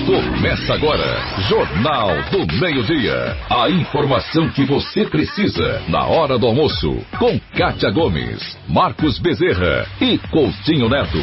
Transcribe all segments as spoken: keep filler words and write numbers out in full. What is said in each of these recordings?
Começa agora, Jornal do Meio-Dia. A informação que você precisa na hora do almoço, com Kátia Gomes, Marcos Bezerra e Coutinho Neto.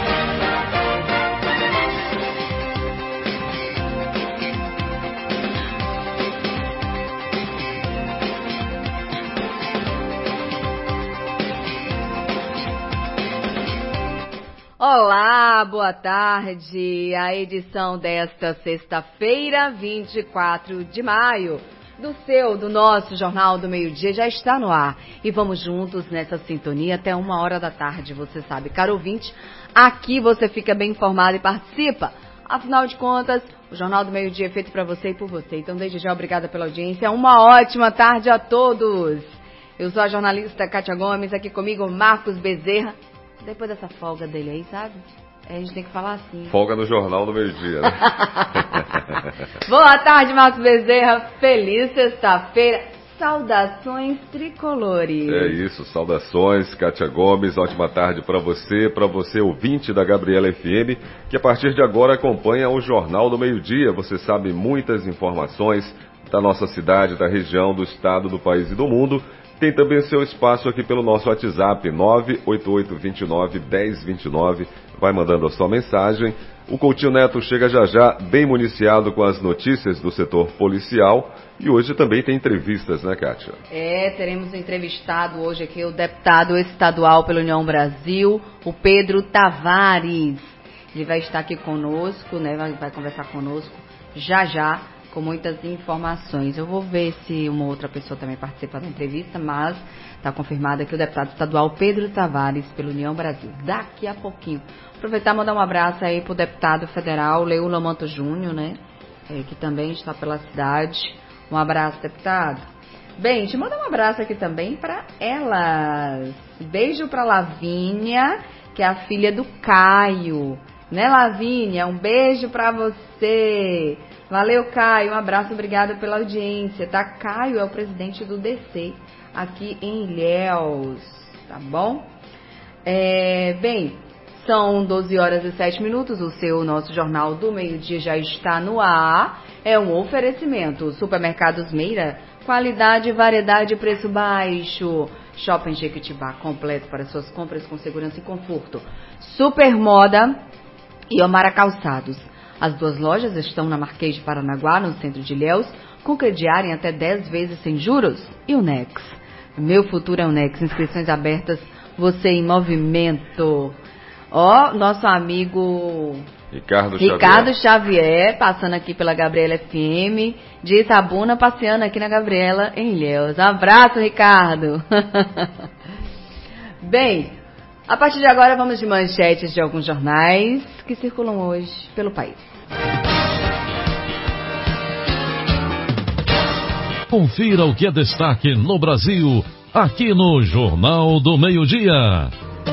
Olá, boa tarde. A edição desta sexta-feira, vinte e quatro de maio, do seu, do nosso Jornal do Meio-Dia já está no ar. E vamos juntos nessa sintonia até uma hora da tarde, você sabe. Caro ouvinte, aqui você fica bem informado e participa. Afinal de contas, o Jornal do Meio-Dia é feito para você e por você. Então, desde já, obrigada pela audiência. Uma ótima tarde a todos. Eu sou a jornalista Kátia Gomes, aqui comigo Marcos Bezerra. Depois dessa folga dele aí, sabe? A gente tem que falar assim. Folga no Jornal do Meio-Dia, né? Boa tarde, Marcos Bezerra. Feliz sexta-feira. Saudações tricolores. É isso, saudações, Kátia Gomes. Ótima tarde para você, para você ouvinte da Gabriela F M, que a partir de agora acompanha o Jornal do Meio-Dia. Você sabe muitas informações da nossa cidade, da região, do estado, do país e do mundo. Tem também seu espaço aqui pelo nosso WhatsApp, nove oito oito, dois nove, um zero dois nove. Vai mandando a sua mensagem. O Coutinho Neto chega já já, bem municiado com as notícias do setor policial. E hoje também tem entrevistas, né, Kátia? É, teremos entrevistado hoje aqui o deputado estadual pela União Brasil, o Pedro Tavares. Ele vai estar aqui conosco, né, vai, vai conversar conosco já já, com muitas informações. Eu vou ver se uma outra pessoa também participa da entrevista, mas está confirmado aqui o deputado estadual Pedro Tavares, pela União Brasil. Daqui a pouquinho. Aproveitar e mandar um abraço aí para o deputado federal Leu Lamanto Júnior, né? É, que também está pela cidade. Um abraço, deputado. Bem, te mandar um abraço aqui também para elas. Beijo para Lavínia, que é a filha do Caio. Né, Lavínia? Um beijo para você. Valeu, Caio. Um abraço, obrigada pela audiência, tá? Caio é o presidente do D C aqui em Ilhéus, tá bom? É, bem, são doze horas e sete minutos, o seu, nosso Jornal do Meio-Dia já está no ar. É um oferecimento, Supermercados Meira, qualidade, variedade e preço baixo. Shopping Jequitibá, completo para suas compras com segurança e conforto. Supermoda e Omara Calçados. As duas lojas estão na Marquês de Paranaguá, no centro de Ilhéus, com crediário em até dez vezes sem juros. E o Nex. Meu futuro é o Nex. Inscrições abertas, você em movimento. Ó, nosso amigo Ricardo, Ricardo Xavier. Xavier, passando aqui pela Gabriela F M, de Itabuna, passeando aqui na Gabriela em Ilhéus. Um abraço, Ricardo. Bem, a partir de agora vamos de manchetes de alguns jornais que circulam hoje pelo país. Confira o que é destaque no Brasil, aqui no Jornal do Meio-Dia.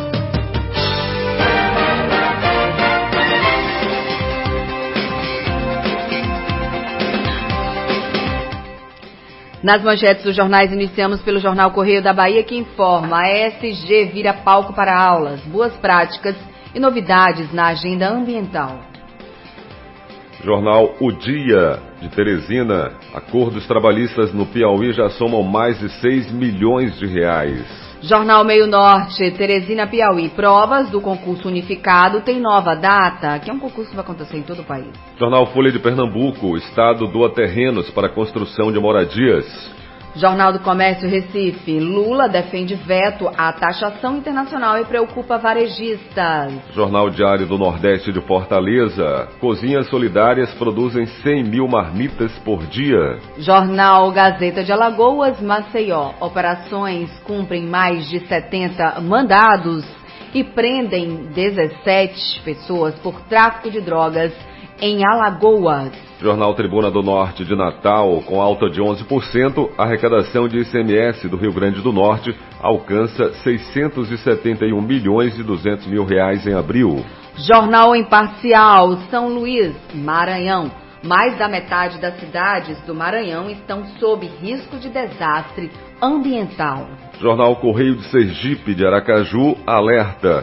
Nas manchetes dos jornais, iniciamos pelo jornal Correio da Bahia, que informa: a E S G vira palco para aulas, boas práticas e novidades na agenda ambiental. Jornal O Dia, de Teresina. Acordos trabalhistas no Piauí já somam mais de seis milhões de reais. Jornal Meio Norte, Teresina, Piauí. Provas do concurso unificado tem nova data, que é um concurso que vai acontecer em todo o país. Jornal Folha de Pernambuco. O Estado doa terrenos para a construção de moradias. Jornal do Comércio, Recife. Lula defende veto à taxação internacional e preocupa varejistas. Jornal Diário do Nordeste de Fortaleza. Cozinhas solidárias produzem cem mil marmitas por dia. Jornal Gazeta de Alagoas, Maceió. Operações cumprem mais de setenta mandados e prendem dezessete pessoas por tráfico de drogas em Alagoas. Jornal Tribuna do Norte de Natal, com alta de onze por cento, a arrecadação de I C M S do Rio Grande do Norte alcança seiscentos e setenta e um milhões e duzentos mil reais em abril. Jornal Imparcial, São Luís, Maranhão. Mais da metade das cidades do Maranhão estão sob risco de desastre ambiental. Jornal Correio de Sergipe de Aracaju alerta.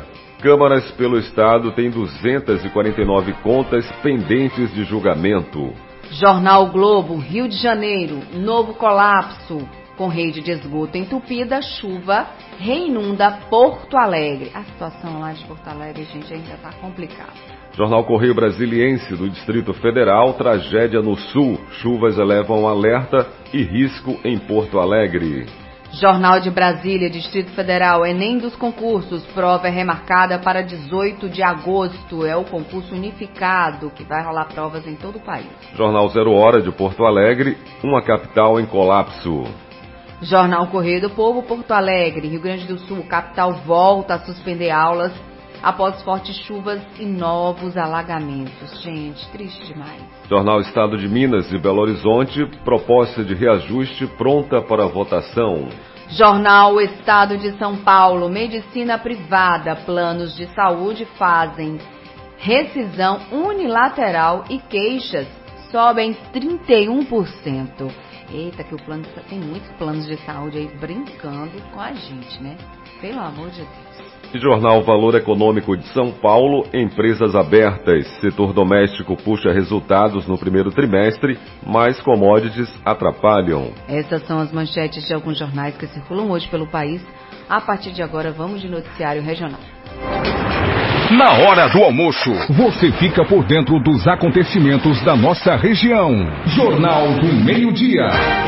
Câmaras pelo Estado têm duzentas e quarenta e nove contas pendentes de julgamento. Jornal Globo, Rio de Janeiro, novo colapso. Com rede de esgoto entupida, chuva reinunda Porto Alegre. A situação lá de Porto Alegre, gente, ainda está complicada. Jornal Correio Brasiliense do Distrito Federal, tragédia no Sul. Chuvas elevam alerta e risco em Porto Alegre. Jornal de Brasília, Distrito Federal, Enem dos concursos. Prova é remarcada para dezoito de agosto. É o concurso unificado que vai rolar provas em todo o país. Jornal Zero Hora de Porto Alegre, uma capital em colapso. Jornal Correio do Povo, Porto Alegre, Rio Grande do Sul, capital volta a suspender aulas após fortes chuvas e novos alagamentos. Gente, triste demais. Jornal Estado de Minas e Belo Horizonte, proposta de reajuste pronta para votação. Jornal Estado de São Paulo, medicina privada, planos de saúde fazem rescisão unilateral e queixas sobem trinta e um por cento. Eita, que o plano tem muitos planos de saúde aí brincando com a gente, né? Pelo amor de Deus. E Jornal Valor Econômico de São Paulo, empresas abertas. Setor doméstico puxa resultados no primeiro trimestre, mas commodities atrapalham. Essas são as manchetes de alguns jornais que circulam hoje pelo país. A partir de agora, vamos de noticiário regional. Na hora do almoço, você fica por dentro dos acontecimentos da nossa região. Jornal do Meio-Dia.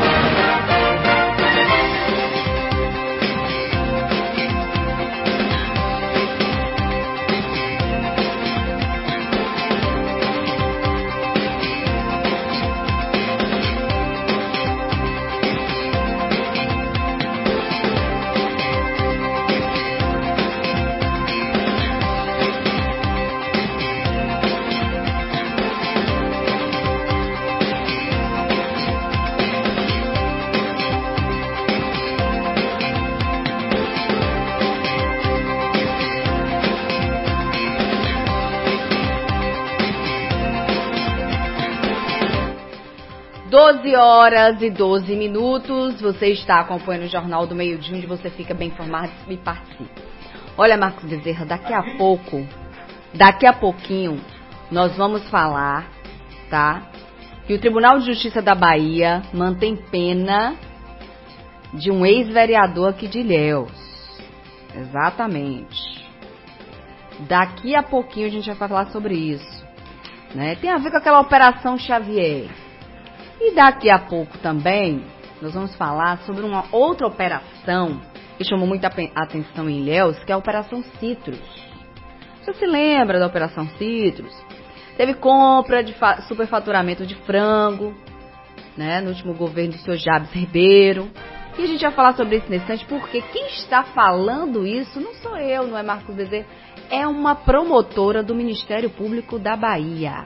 doze horas e doze minutos, você está acompanhando o Jornal do Meio-Dia, onde você fica bem informado e participa. Olha, Marcos Bezerra, daqui a pouco, daqui a pouquinho, nós vamos falar, tá? Que o Tribunal de Justiça da Bahia mantém pena de um ex-vereador aqui de Ilhéus. Exatamente. Daqui a pouquinho a gente vai falar sobre isso, né? Tem a ver com aquela Operação Xavier. E daqui a pouco também, nós vamos falar sobre uma outra operação que chamou muita atenção em Ilhéus, que é a Operação Citrus. Você se lembra da Operação Citrus? Teve compra de superfaturamento de frango, né, no último governo do senhor Jabes Ribeiro. E a gente vai falar sobre isso nesse instante, porque quem está falando isso não sou eu, não é Marcos Bezerra, é uma promotora do Ministério Público da Bahia.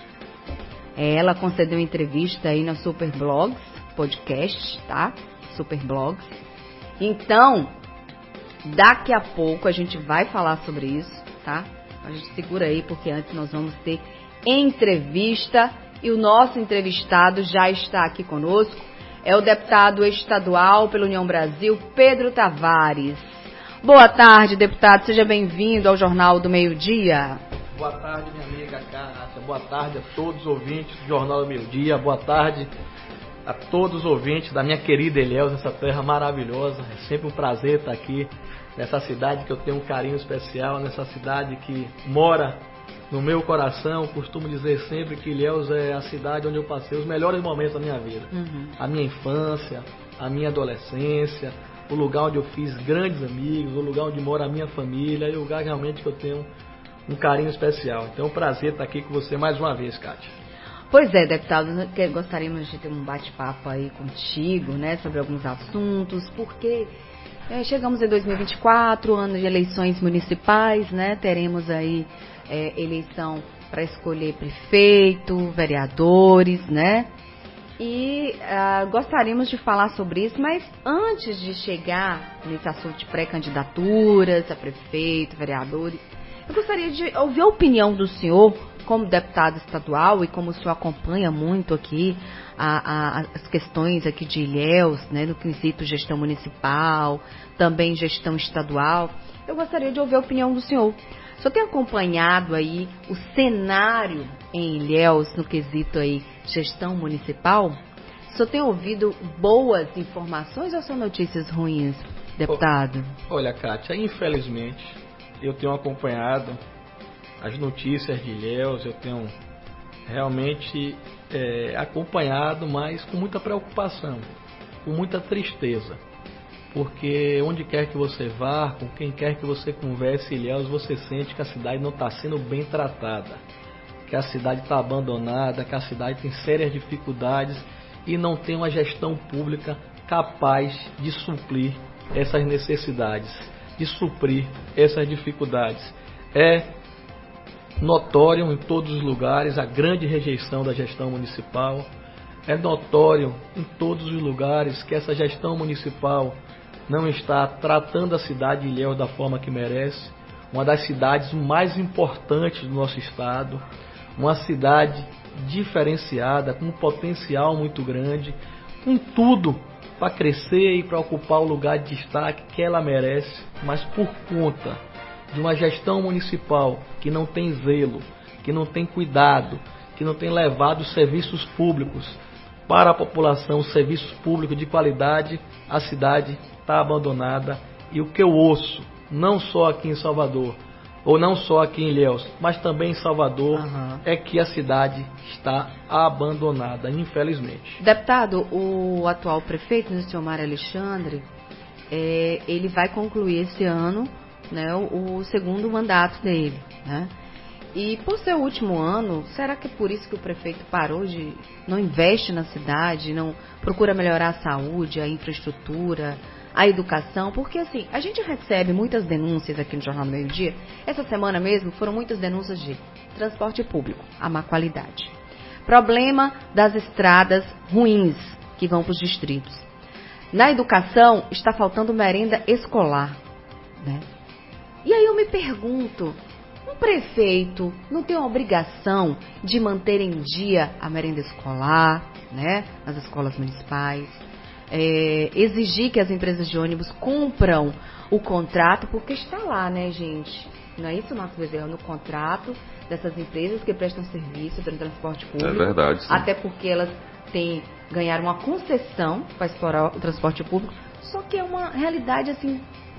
Ela concedeu entrevista aí na Superblogs, podcast, tá? Superblogs. Então, daqui a pouco a gente vai falar sobre isso, tá? A gente segura aí, porque antes nós vamos ter entrevista e o nosso entrevistado já está aqui conosco. É o deputado estadual pela União Brasil, Pedro Tavares. Boa tarde, deputado. Seja bem-vindo ao Jornal do Meio-Dia. Boa tarde, minha amiga Cássia. Boa tarde a todos os ouvintes do Jornal do Meio-Dia. Boa tarde a todos os ouvintes da minha querida Ilhéus, essa terra maravilhosa. É sempre um prazer estar aqui nessa cidade que eu tenho um carinho especial, nessa cidade que mora no meu coração. Costumo dizer sempre que Ilhéus é a cidade onde eu passei os melhores momentos da minha vida. Uhum. A minha infância, a minha adolescência, o lugar onde eu fiz grandes amigos, o lugar onde mora a minha família e o lugar realmente que eu tenho um carinho especial. Então é um prazer estar aqui com você mais uma vez, Kátia. Pois é, deputado, gostaríamos de ter um bate-papo aí contigo, né, sobre alguns assuntos, porque é, chegamos em dois mil e vinte e quatro, ano de eleições municipais, né, teremos aí é, eleição para escolher prefeito, vereadores, né, e uh, gostaríamos de falar sobre isso, mas antes de chegar nesse assunto de pré-candidaturas a prefeito, vereadores, eu gostaria de ouvir a opinião do senhor como deputado estadual e como o senhor acompanha muito aqui a, a, as questões aqui de Ilhéus, né, no quesito gestão municipal, também gestão estadual. Eu gostaria de ouvir a opinião do senhor. O senhor tem acompanhado aí o cenário em Ilhéus no quesito aí gestão municipal? O senhor tem ouvido boas informações ou são notícias ruins, deputado? Olha, Kátia, infelizmente eu tenho acompanhado as notícias de Ilhéus, eu tenho realmente é, acompanhado, mas com muita preocupação, com muita tristeza. Porque onde quer que você vá, com quem quer que você converse, Ilhéus, você sente que a cidade não está sendo bem tratada, que a cidade está abandonada, que a cidade tem sérias dificuldades e não tem uma gestão pública capaz de suprir essas necessidades, de suprir essas dificuldades. É notório em todos os lugares a grande rejeição da gestão municipal, é notório em todos os lugares que essa gestão municipal não está tratando a cidade de Ilhéus da forma que merece, uma das cidades mais importantes do nosso estado, uma cidade diferenciada, com um potencial muito grande, com tudo para crescer e para ocupar o lugar de destaque que ela merece, mas por conta de uma gestão municipal que não tem zelo, que não tem cuidado, que não tem levado os serviços públicos para a população, serviços públicos de qualidade, a cidade está abandonada. E o que eu ouço, não só aqui em Salvador, ou não só aqui em Ilhéus, mas também em Salvador, uhum. é que a cidade está abandonada, infelizmente. Deputado, o atual prefeito, o senhor Mário Alexandre, é, ele vai concluir esse ano, né, o, o segundo mandato dele, né? E por ser o último ano, será que é por isso que o prefeito parou de, não investe na cidade, não procura melhorar a saúde, a infraestrutura, a educação? Porque assim, a gente recebe muitas denúncias aqui no Jornal do Meio Dia. Essa semana mesmo foram muitas denúncias de transporte público, a má qualidade. Problema das estradas ruins que vão para os distritos. Na educação, está faltando merenda escolar, né? E aí eu me pergunto, um prefeito não tem a obrigação de manter em dia a merenda escolar, né, nas escolas municipais, é, exigir que as empresas de ônibus cumpram o contrato, porque está lá, né, gente? Não é isso, Marcos Bezerra, no contrato dessas empresas que prestam serviço para o transporte público. É verdade, sim. Até porque elas têm, ganharam uma concessão para explorar o transporte público, só que é uma realidade, assim,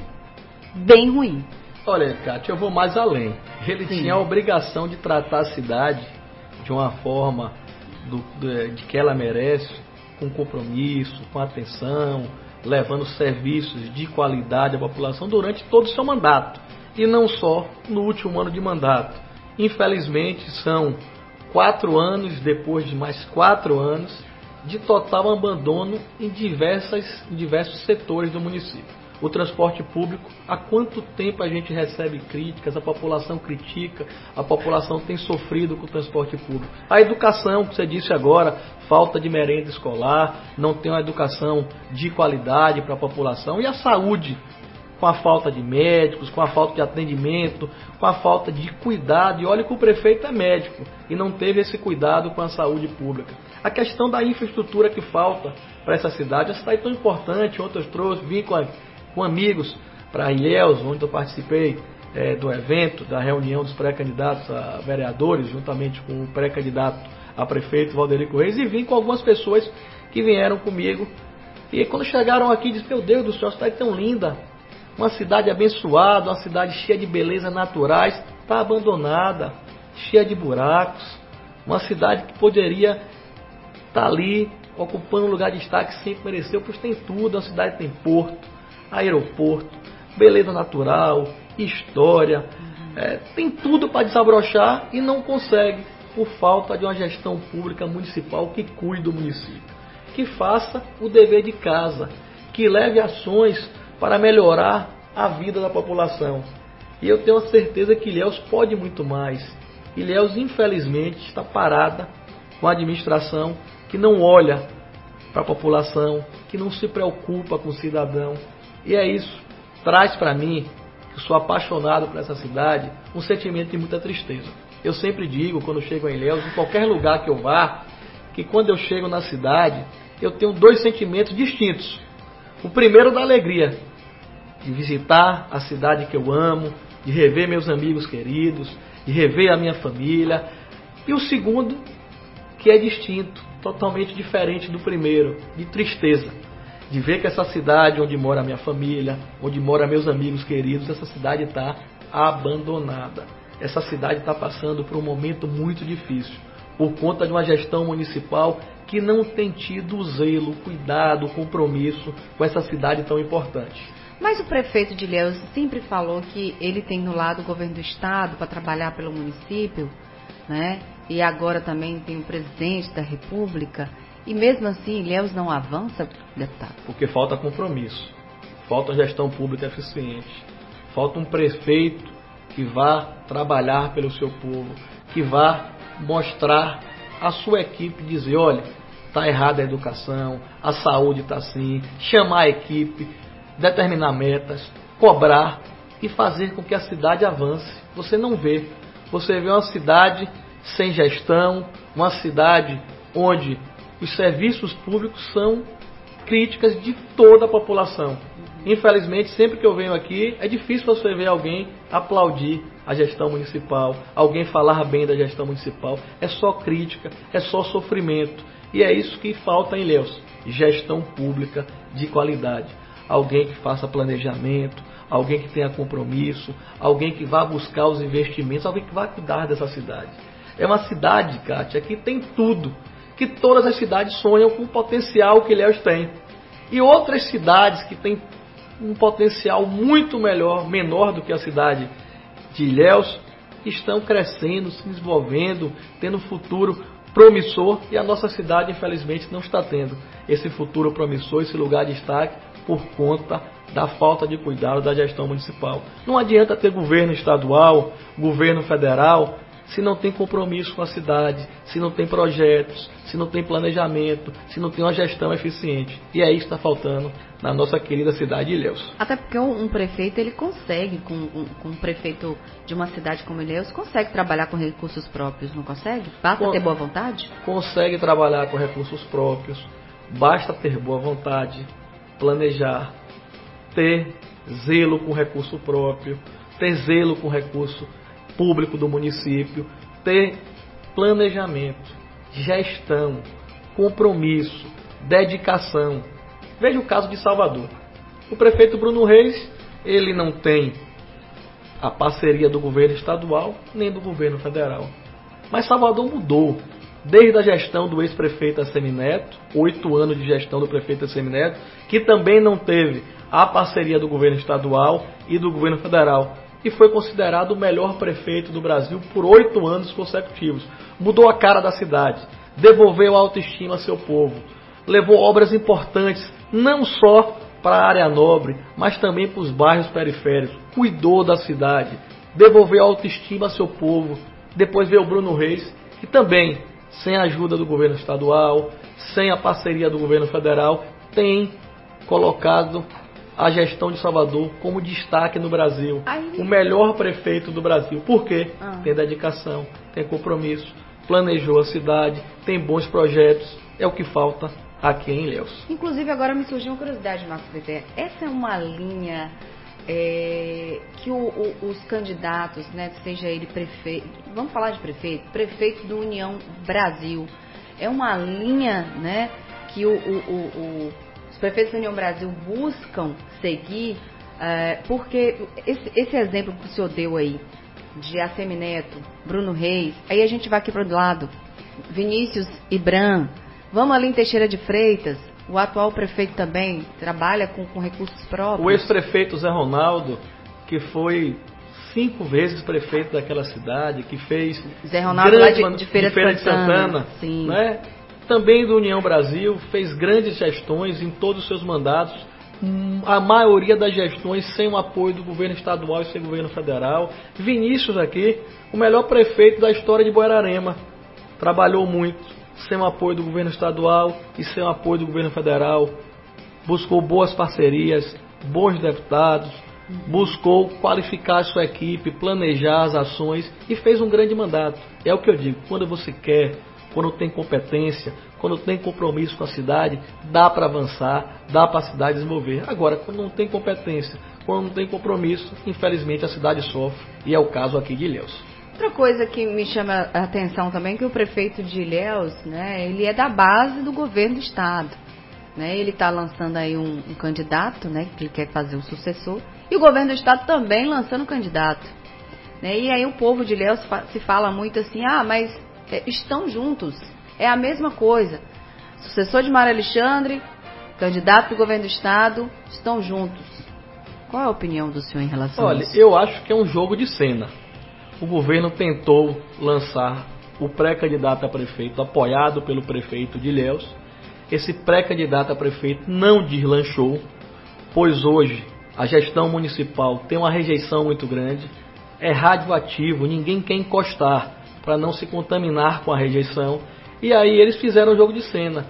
bem ruim. Olha, Kátia, eu vou mais além. Ele Sim. tinha a obrigação de tratar a cidade de uma forma do, de, de que ela merece, com compromisso, com atenção, levando serviços de qualidade à população durante todo o seu mandato. E não só no último ano de mandato. Infelizmente, são quatro anos, depois de mais quatro anos, de total abandono em, diversas, em diversos setores do município. O transporte público, há quanto tempo a gente recebe críticas, a população critica, a população tem sofrido com o transporte público. A educação, que você disse agora, falta de merenda escolar, não tem uma educação de qualidade para a população. E a saúde, com a falta de médicos, com a falta de atendimento, com a falta de cuidado. E olha que o prefeito é médico e não teve esse cuidado com a saúde pública. A questão da infraestrutura que falta para essa cidade, essa cidade é tão importante. Ontem eu trouxe, vim com a com amigos para Ilhéus, onde eu participei é, do evento, da reunião dos pré-candidatos a vereadores, juntamente com o pré-candidato a prefeito Valderico Reis, e vim com algumas pessoas que vieram comigo, e quando chegaram aqui, disse, meu Deus do céu, a cidade é tão linda, uma cidade abençoada, uma cidade cheia de belezas naturais, está abandonada, cheia de buracos, uma cidade que poderia estar ali, ocupando um lugar de destaque, sempre mereceu, pois tem tudo, a cidade tem porto, aeroporto, beleza natural, história, uhum. é, tem tudo para desabrochar e não consegue por falta de uma gestão pública municipal que cuide do município, que faça o dever de casa, que leve ações para melhorar a vida da população. E eu tenho a certeza que Ilhéus pode muito mais. Ilhéus, infelizmente, está parada com a administração que não olha para a população, que não se preocupa com o cidadão. E é isso, traz para mim, que sou apaixonado por essa cidade, um sentimento de muita tristeza. Eu sempre digo, quando chego em Ilhéus, em qualquer lugar que eu vá, que quando eu chego na cidade, eu tenho dois sentimentos distintos. O primeiro da alegria, de visitar a cidade que eu amo, de rever meus amigos queridos, de rever a minha família. E o segundo, que é distinto, totalmente diferente do primeiro, de tristeza. De ver que essa cidade onde mora a minha família, onde mora meus amigos queridos, essa cidade está abandonada. Essa cidade está passando por um momento muito difícil, por conta de uma gestão municipal que não tem tido o zelo, o cuidado, o compromisso com essa cidade tão importante. Mas o prefeito de Ilhéus sempre falou que ele tem no lado o governo do estado para trabalhar pelo município, né? E agora também tem o presidente da República. E mesmo assim, Ilhéus não avança, deputado? Porque falta compromisso, falta gestão pública eficiente, falta um prefeito que vá trabalhar pelo seu povo, que vá mostrar a sua equipe, dizer, olha, está errada a educação, a saúde está assim, chamar a equipe, determinar metas, cobrar e fazer com que a cidade avance. Você não vê, você vê uma cidade sem gestão, uma cidade onde os serviços públicos são críticas de toda a população. Infelizmente, sempre que eu venho aqui, é difícil você ver alguém aplaudir a gestão municipal, alguém falar bem da gestão municipal. É só crítica, é só sofrimento. E é isso que falta em Ilhéus, gestão pública de qualidade. Alguém que faça planejamento, alguém que tenha compromisso, alguém que vá buscar os investimentos, alguém que vá cuidar dessa cidade. É uma cidade, Kátia, que tem tudo, que todas as cidades sonham com o potencial que Ilhéus tem. E outras cidades que têm um potencial muito melhor, menor do que a cidade de Ilhéus, estão crescendo, se desenvolvendo, tendo um futuro promissor, e a nossa cidade, infelizmente, não está tendo esse futuro promissor, esse lugar de destaque, por conta da falta de cuidado da gestão municipal. Não adianta ter governo estadual, governo federal, se não tem compromisso com a cidade, se não tem projetos, se não tem planejamento, se não tem uma gestão eficiente. E é isso que está faltando na nossa querida cidade de Ilhéus. Até porque um, um prefeito, ele consegue, com, um, com um prefeito de uma cidade como Ilhéus, consegue trabalhar com recursos próprios, não consegue? Basta Con- ter boa vontade? Consegue trabalhar com recursos próprios, basta ter boa vontade, planejar, ter zelo com recurso próprio, ter zelo com recurso público do município, ter planejamento, gestão, compromisso, dedicação. Veja o caso de Salvador. O prefeito Bruno Reis, ele não tem a parceria do governo estadual nem do governo federal. Mas Salvador mudou. Desde a gestão do ex-prefeito Assemineto, oito anos de gestão do prefeito Assemineto, que também não teve a parceria do governo estadual e do governo federal, e foi considerado o melhor prefeito do Brasil por oito anos consecutivos. Mudou a cara da cidade, devolveu a autoestima a seu povo, levou obras importantes, não só para a área nobre, mas também para os bairros periféricos, cuidou da cidade, devolveu a autoestima a seu povo. Depois veio o Bruno Reis, que também, sem a ajuda do governo estadual, sem a parceria do governo federal, tem colocado a gestão de Salvador como destaque no Brasil. Aí... O melhor prefeito do Brasil. Por quê? Ah. Tem dedicação, tem compromisso, planejou a cidade, tem bons projetos. É o que falta aqui em Ilhéus. Inclusive, agora me surgiu uma curiosidade, Marcos Bezerra. Essa é uma linha é, que o, o, os candidatos, né, seja ele prefeito, vamos falar de prefeito, prefeito do União Brasil, é uma linha, né, que o, o, o, o, os prefeitos da União Brasil buscam seguir, é, porque esse, esse exemplo que o senhor deu aí, de Assemineto, Bruno Reis, aí a gente vai aqui para o lado, Vinícius Ibram, vamos ali em Teixeira de Freitas, o atual prefeito também trabalha com, com recursos próprios. O ex-prefeito Zé Ronaldo, que foi cinco vezes prefeito daquela cidade, que fez... Zé Ronaldo lá de, man... de Feira de, Feira de Santana. Santana, sim. Né? Também do União Brasil, fez grandes gestões em todos os seus mandatos, a maioria das gestões sem o apoio do governo estadual e sem o governo federal. Vinícius aqui, o melhor prefeito da história de Buerarema, trabalhou muito, sem o apoio do governo estadual e sem o apoio do governo federal, buscou boas parcerias, bons deputados, buscou qualificar a sua equipe, planejar as ações e fez um grande mandato. É o que eu digo, quando você quer, quando tem competência, quando tem compromisso com a cidade, dá para avançar, dá para a cidade desenvolver. Agora, quando não tem competência, Quando não tem compromisso, infelizmente a cidade sofre, e é o caso aqui de Ilhéus. Outra coisa que me chama a atenção também é que o prefeito de Ilhéus, né, ele é da base do governo do estado. Né, ele está lançando aí um, um candidato, né, que ele quer fazer o sucessor, e o governo do estado também lançando um candidato. Né, e aí o povo de Ilhéus se fala muito assim, ah, mas é, estão juntos, é a mesma coisa. Sucessor de Mário Alexandre, candidato do governo do estado, estão juntos. Qual é a opinião do senhor em relação Olha, a isso? Olha, eu acho que é um jogo de cena. O governo tentou lançar o pré-candidato a prefeito, apoiado pelo prefeito de Ilhéus. Esse pré-candidato a prefeito não deslanchou, pois hoje a gestão municipal tem uma rejeição muito grande, é radioativo, ninguém quer encostar para não se contaminar com a rejeição. E aí eles fizeram o jogo de cena.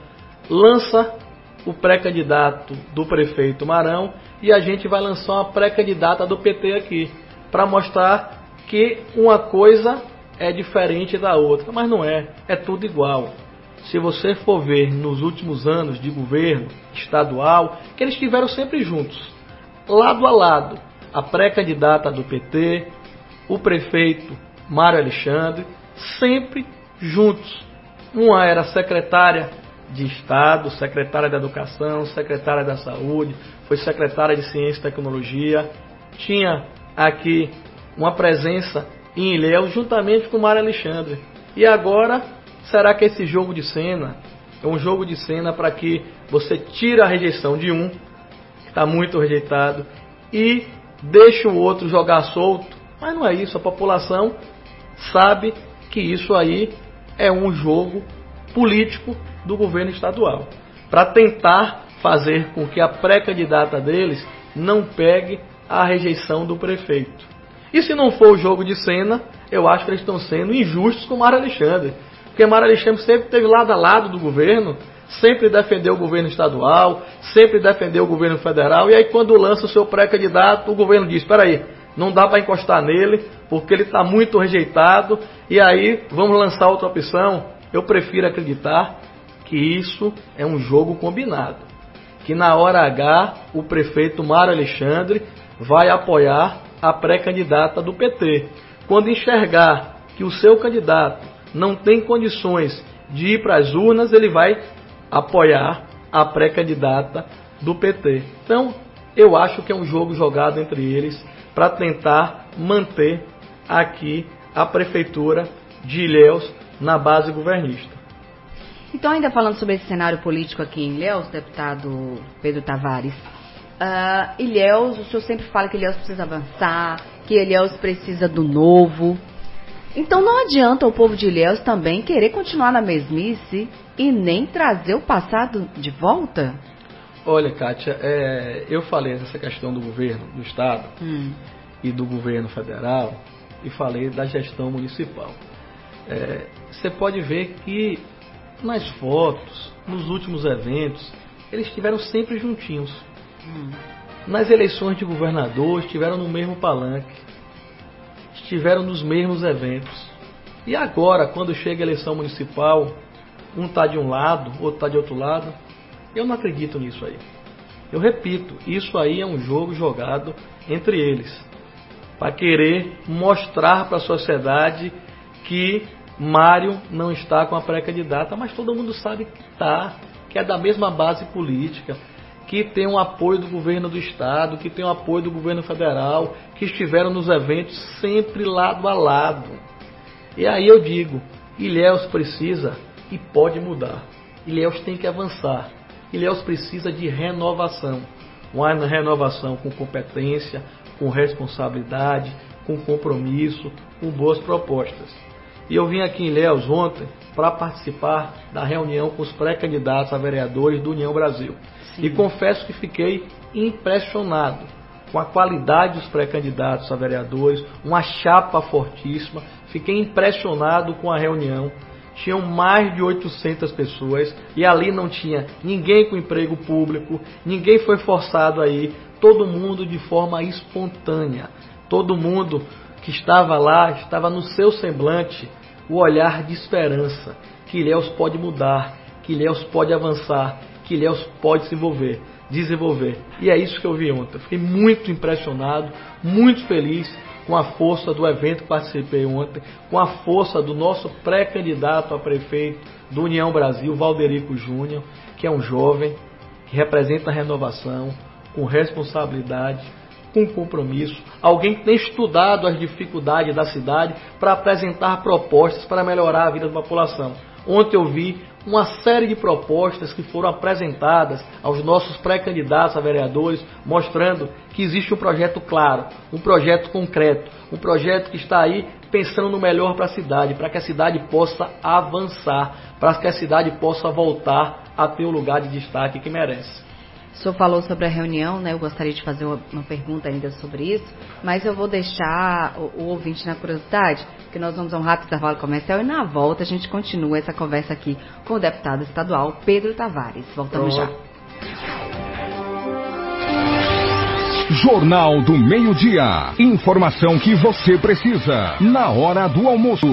Lança o pré-candidato do prefeito Marão e a gente vai lançar uma pré-candidata do P T aqui, para mostrar que uma coisa é diferente da outra, mas não é, é tudo igual. Se você for ver nos últimos anos de governo estadual, que eles estiveram sempre juntos, lado a lado, a pré-candidata do P T, o prefeito Mário Alexandre, sempre juntos. Uma era secretária de Estado, secretária da Educação, secretária da Saúde, foi secretária de Ciência e Tecnologia, tinha aqui uma presença em Ilhéus juntamente com o Mário Alexandre. E agora, será que esse jogo de cena é um jogo de cena para que você tire a rejeição de um, que está muito rejeitado, e deixe o outro jogar solto? Mas não é isso, a população sabe que isso aí é um jogo político do governo estadual, para tentar fazer com que a pré-candidata deles não pegue a rejeição do prefeito. E se não for o jogo de cena, eu acho que eles estão sendo injustos com o Mário Alexandre. Porque Mário Alexandre sempre esteve lado a lado do governo, sempre defendeu o governo estadual, sempre defendeu o governo federal, e aí quando lança o seu pré-candidato, o governo diz, espera aí, não dá para encostar nele, porque ele está muito rejeitado, e aí vamos lançar outra opção. Eu prefiro acreditar que isso é um jogo combinado, que na hora H o prefeito Mário Alexandre vai apoiar a pré-candidata do P T. Quando enxergar que o seu candidato não tem condições de ir para as urnas, ele vai apoiar a pré-candidata do P T. Então, eu acho que é um jogo jogado entre eles para tentar manter aqui a prefeitura de Ilhéus na base governista. Então, ainda falando sobre esse cenário político aqui em Ilhéus, deputado Pedro Tavares, uh, Ilhéus, o senhor sempre fala que Ilhéus precisa avançar, que Ilhéus precisa do novo. Então não adianta o povo de Ilhéus também querer continuar na mesmice e nem trazer o passado de volta? Olha, Kátia, é, eu falei dessa questão do governo do estado hum. e do governo federal e falei da gestão municipal. É, você pode ver que nas fotos, nos últimos eventos, eles estiveram sempre juntinhos. Hum. Nas eleições de governador, estiveram no mesmo palanque, estiveram nos mesmos eventos. E agora, quando chega a eleição municipal, um está de um lado, outro está de outro lado. Eu não acredito nisso aí. Eu repito, isso aí é um jogo jogado entre eles, para querer mostrar para a sociedade que Mário não está com a pré-candidata, mas todo mundo sabe que está, que é da mesma base política, que tem um apoio do governo do estado, que tem um apoio do governo federal, que estiveram nos eventos sempre lado a lado. E aí eu digo, Ilhéus precisa e pode mudar. Ilhéus tem que avançar. Ilhéus precisa de renovação. Uma renovação com competência, com responsabilidade, com compromisso, com boas propostas. E eu vim aqui em Ilhéus ontem para participar da reunião com os pré-candidatos a vereadores do União Brasil. Sim. E confesso que fiquei impressionado com a qualidade dos pré-candidatos a vereadores, uma chapa fortíssima. Fiquei impressionado com a reunião. Tinham mais de oitocentas pessoas e ali não tinha ninguém com emprego público, ninguém foi forçado aí, todo mundo de forma espontânea. Todo mundo que estava lá, estava no seu semblante o olhar de esperança, que Ilhéus pode mudar, que Ilhéus pode avançar, que Ilhéus pode se envolver. desenvolver. E é isso que eu vi ontem. Eu fiquei muito impressionado, muito feliz com a força do evento que participei ontem, com a força do nosso pré-candidato a prefeito do União Brasil, Valderico Júnior, que é um jovem, que representa a renovação, com responsabilidade, com compromisso, alguém que tem estudado as dificuldades da cidade para apresentar propostas para melhorar a vida da população. Ontem eu vi uma série de propostas que foram apresentadas aos nossos pré-candidatos a vereadores, mostrando que existe um projeto claro, um projeto concreto, um projeto que está aí pensando no melhor para a cidade, para que a cidade possa avançar, para que a cidade possa voltar a ter o lugar de destaque que merece. O senhor falou sobre a reunião, né? Eu gostaria de fazer uma, uma pergunta ainda sobre isso, mas eu vou deixar o, o ouvinte na curiosidade, porque nós vamos a um rápido intervalo comercial e na volta a gente continua essa conversa aqui com o deputado estadual Pedro Tavares. Voltamos já. Jornal do Meio-Dia. Informação que você precisa na hora do almoço.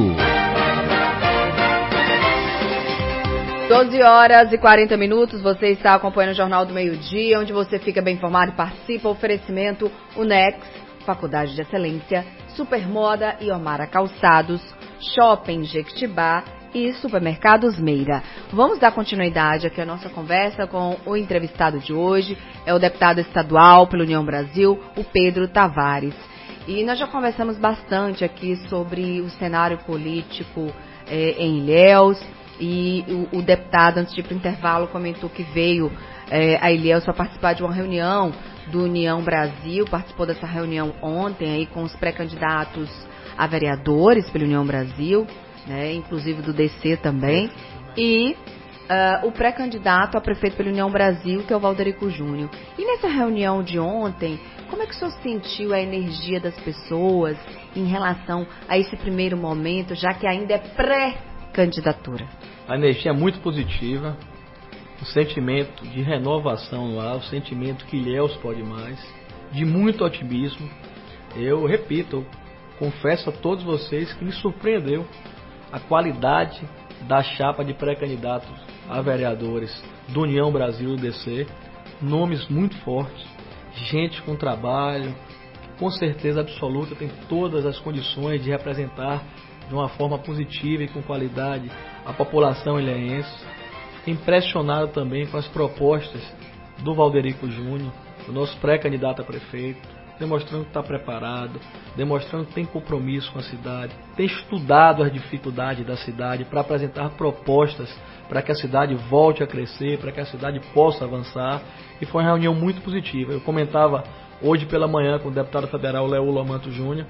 doze horas e quarenta minutos, você está acompanhando o Jornal do Meio-Dia, onde você fica bem informado e participa. Oferecimento Unex, Faculdade de Excelência, Supermoda e Omara Calçados, Shopping Jequitibá e Supermercados Meira. Vamos dar continuidade aqui à nossa conversa com o entrevistado de hoje, é o deputado estadual pela União Brasil, o Pedro Tavares. E nós já conversamos bastante aqui sobre o cenário político eh, em Ilhéus. E o, o deputado, antes de ir para o intervalo, comentou que veio é, a Ilhéus para participar de uma reunião do União Brasil, participou dessa reunião ontem aí com os pré-candidatos a vereadores pela União Brasil, né, inclusive do D C também, e uh, o pré-candidato a prefeito pela União Brasil, que é o Valderico Júnior. E nessa reunião de ontem, como é que o senhor sentiu a energia das pessoas em relação a esse primeiro momento, já que ainda é pré-candidatura? A energia é muito positiva, o sentimento de renovação no ar, o sentimento que Ilhéus pode mais, de muito otimismo. Eu repito, eu confesso a todos vocês que me surpreendeu a qualidade da chapa de pré-candidatos a vereadores do União Brasil e do D C, nomes muito fortes, gente com trabalho, que com certeza absoluta tem todas as condições de representar de uma forma positiva e com qualidade a população ilhéense. Fiquei impressionado também com as propostas do Valderico Júnior, o nosso pré-candidato a prefeito, demonstrando que está preparado, demonstrando que tem compromisso com a cidade, tem estudado as dificuldades da cidade para apresentar propostas para que a cidade volte a crescer, para que a cidade possa avançar. E foi uma reunião muito positiva. Eu comentava hoje pela manhã com o deputado federal Leolo Amanto Júnior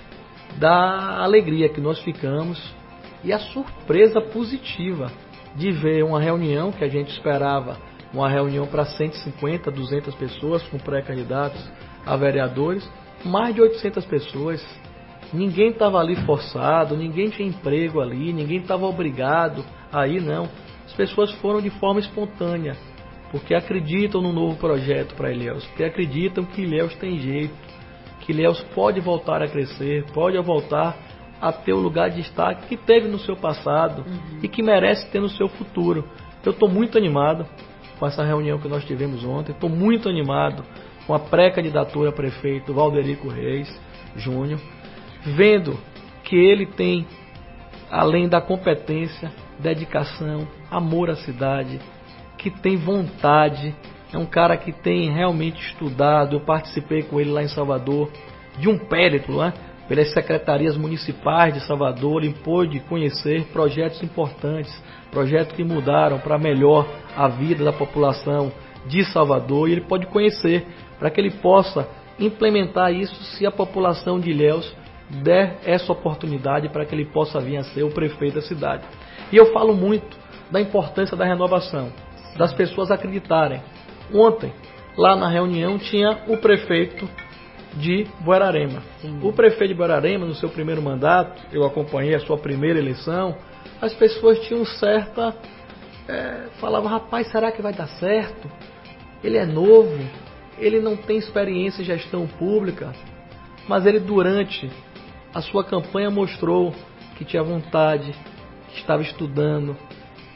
da alegria que nós ficamos e a surpresa positiva de ver uma reunião que a gente esperava, uma reunião para cento e cinquenta, duzentas pessoas com pré-candidatos a vereadores, mais de oitocentas pessoas. Ninguém estava ali forçado, ninguém tinha emprego ali, ninguém estava obrigado a ir, não. As pessoas foram de forma espontânea, porque acreditam no novo projeto para Ilhéus, porque acreditam que Ilhéus tem jeito, que Ilhéus pode voltar a crescer, pode voltar a ter o lugar de destaque que teve no seu passado uhum. e que merece ter no seu futuro. Eu estou muito animado com essa reunião que nós tivemos ontem, estou muito animado com a pré-candidatura a prefeito Valderico Reis Júnior, vendo que ele tem, além da competência, dedicação, amor à cidade, que tem vontade, é um cara que tem realmente estudado. Eu participei com ele lá em Salvador de um périplo, né, pelas secretarias municipais de Salvador. Ele pôde conhecer projetos importantes, projetos que mudaram para melhor a vida da população de Salvador, e ele pode conhecer para que ele possa implementar isso se a população de Ilhéus der essa oportunidade para que ele possa vir a ser o prefeito da cidade. E eu falo muito da importância da renovação, das pessoas acreditarem. Ontem, lá na reunião, tinha o prefeito de Buerarema. Sim. O prefeito de Buerarema, no seu primeiro mandato, eu acompanhei a sua primeira eleição, as pessoas tinham certa... É, falavam, rapaz, será que vai dar certo? Ele é novo, ele não tem experiência em gestão pública, mas ele, durante a sua campanha, mostrou que tinha vontade, que estava estudando, que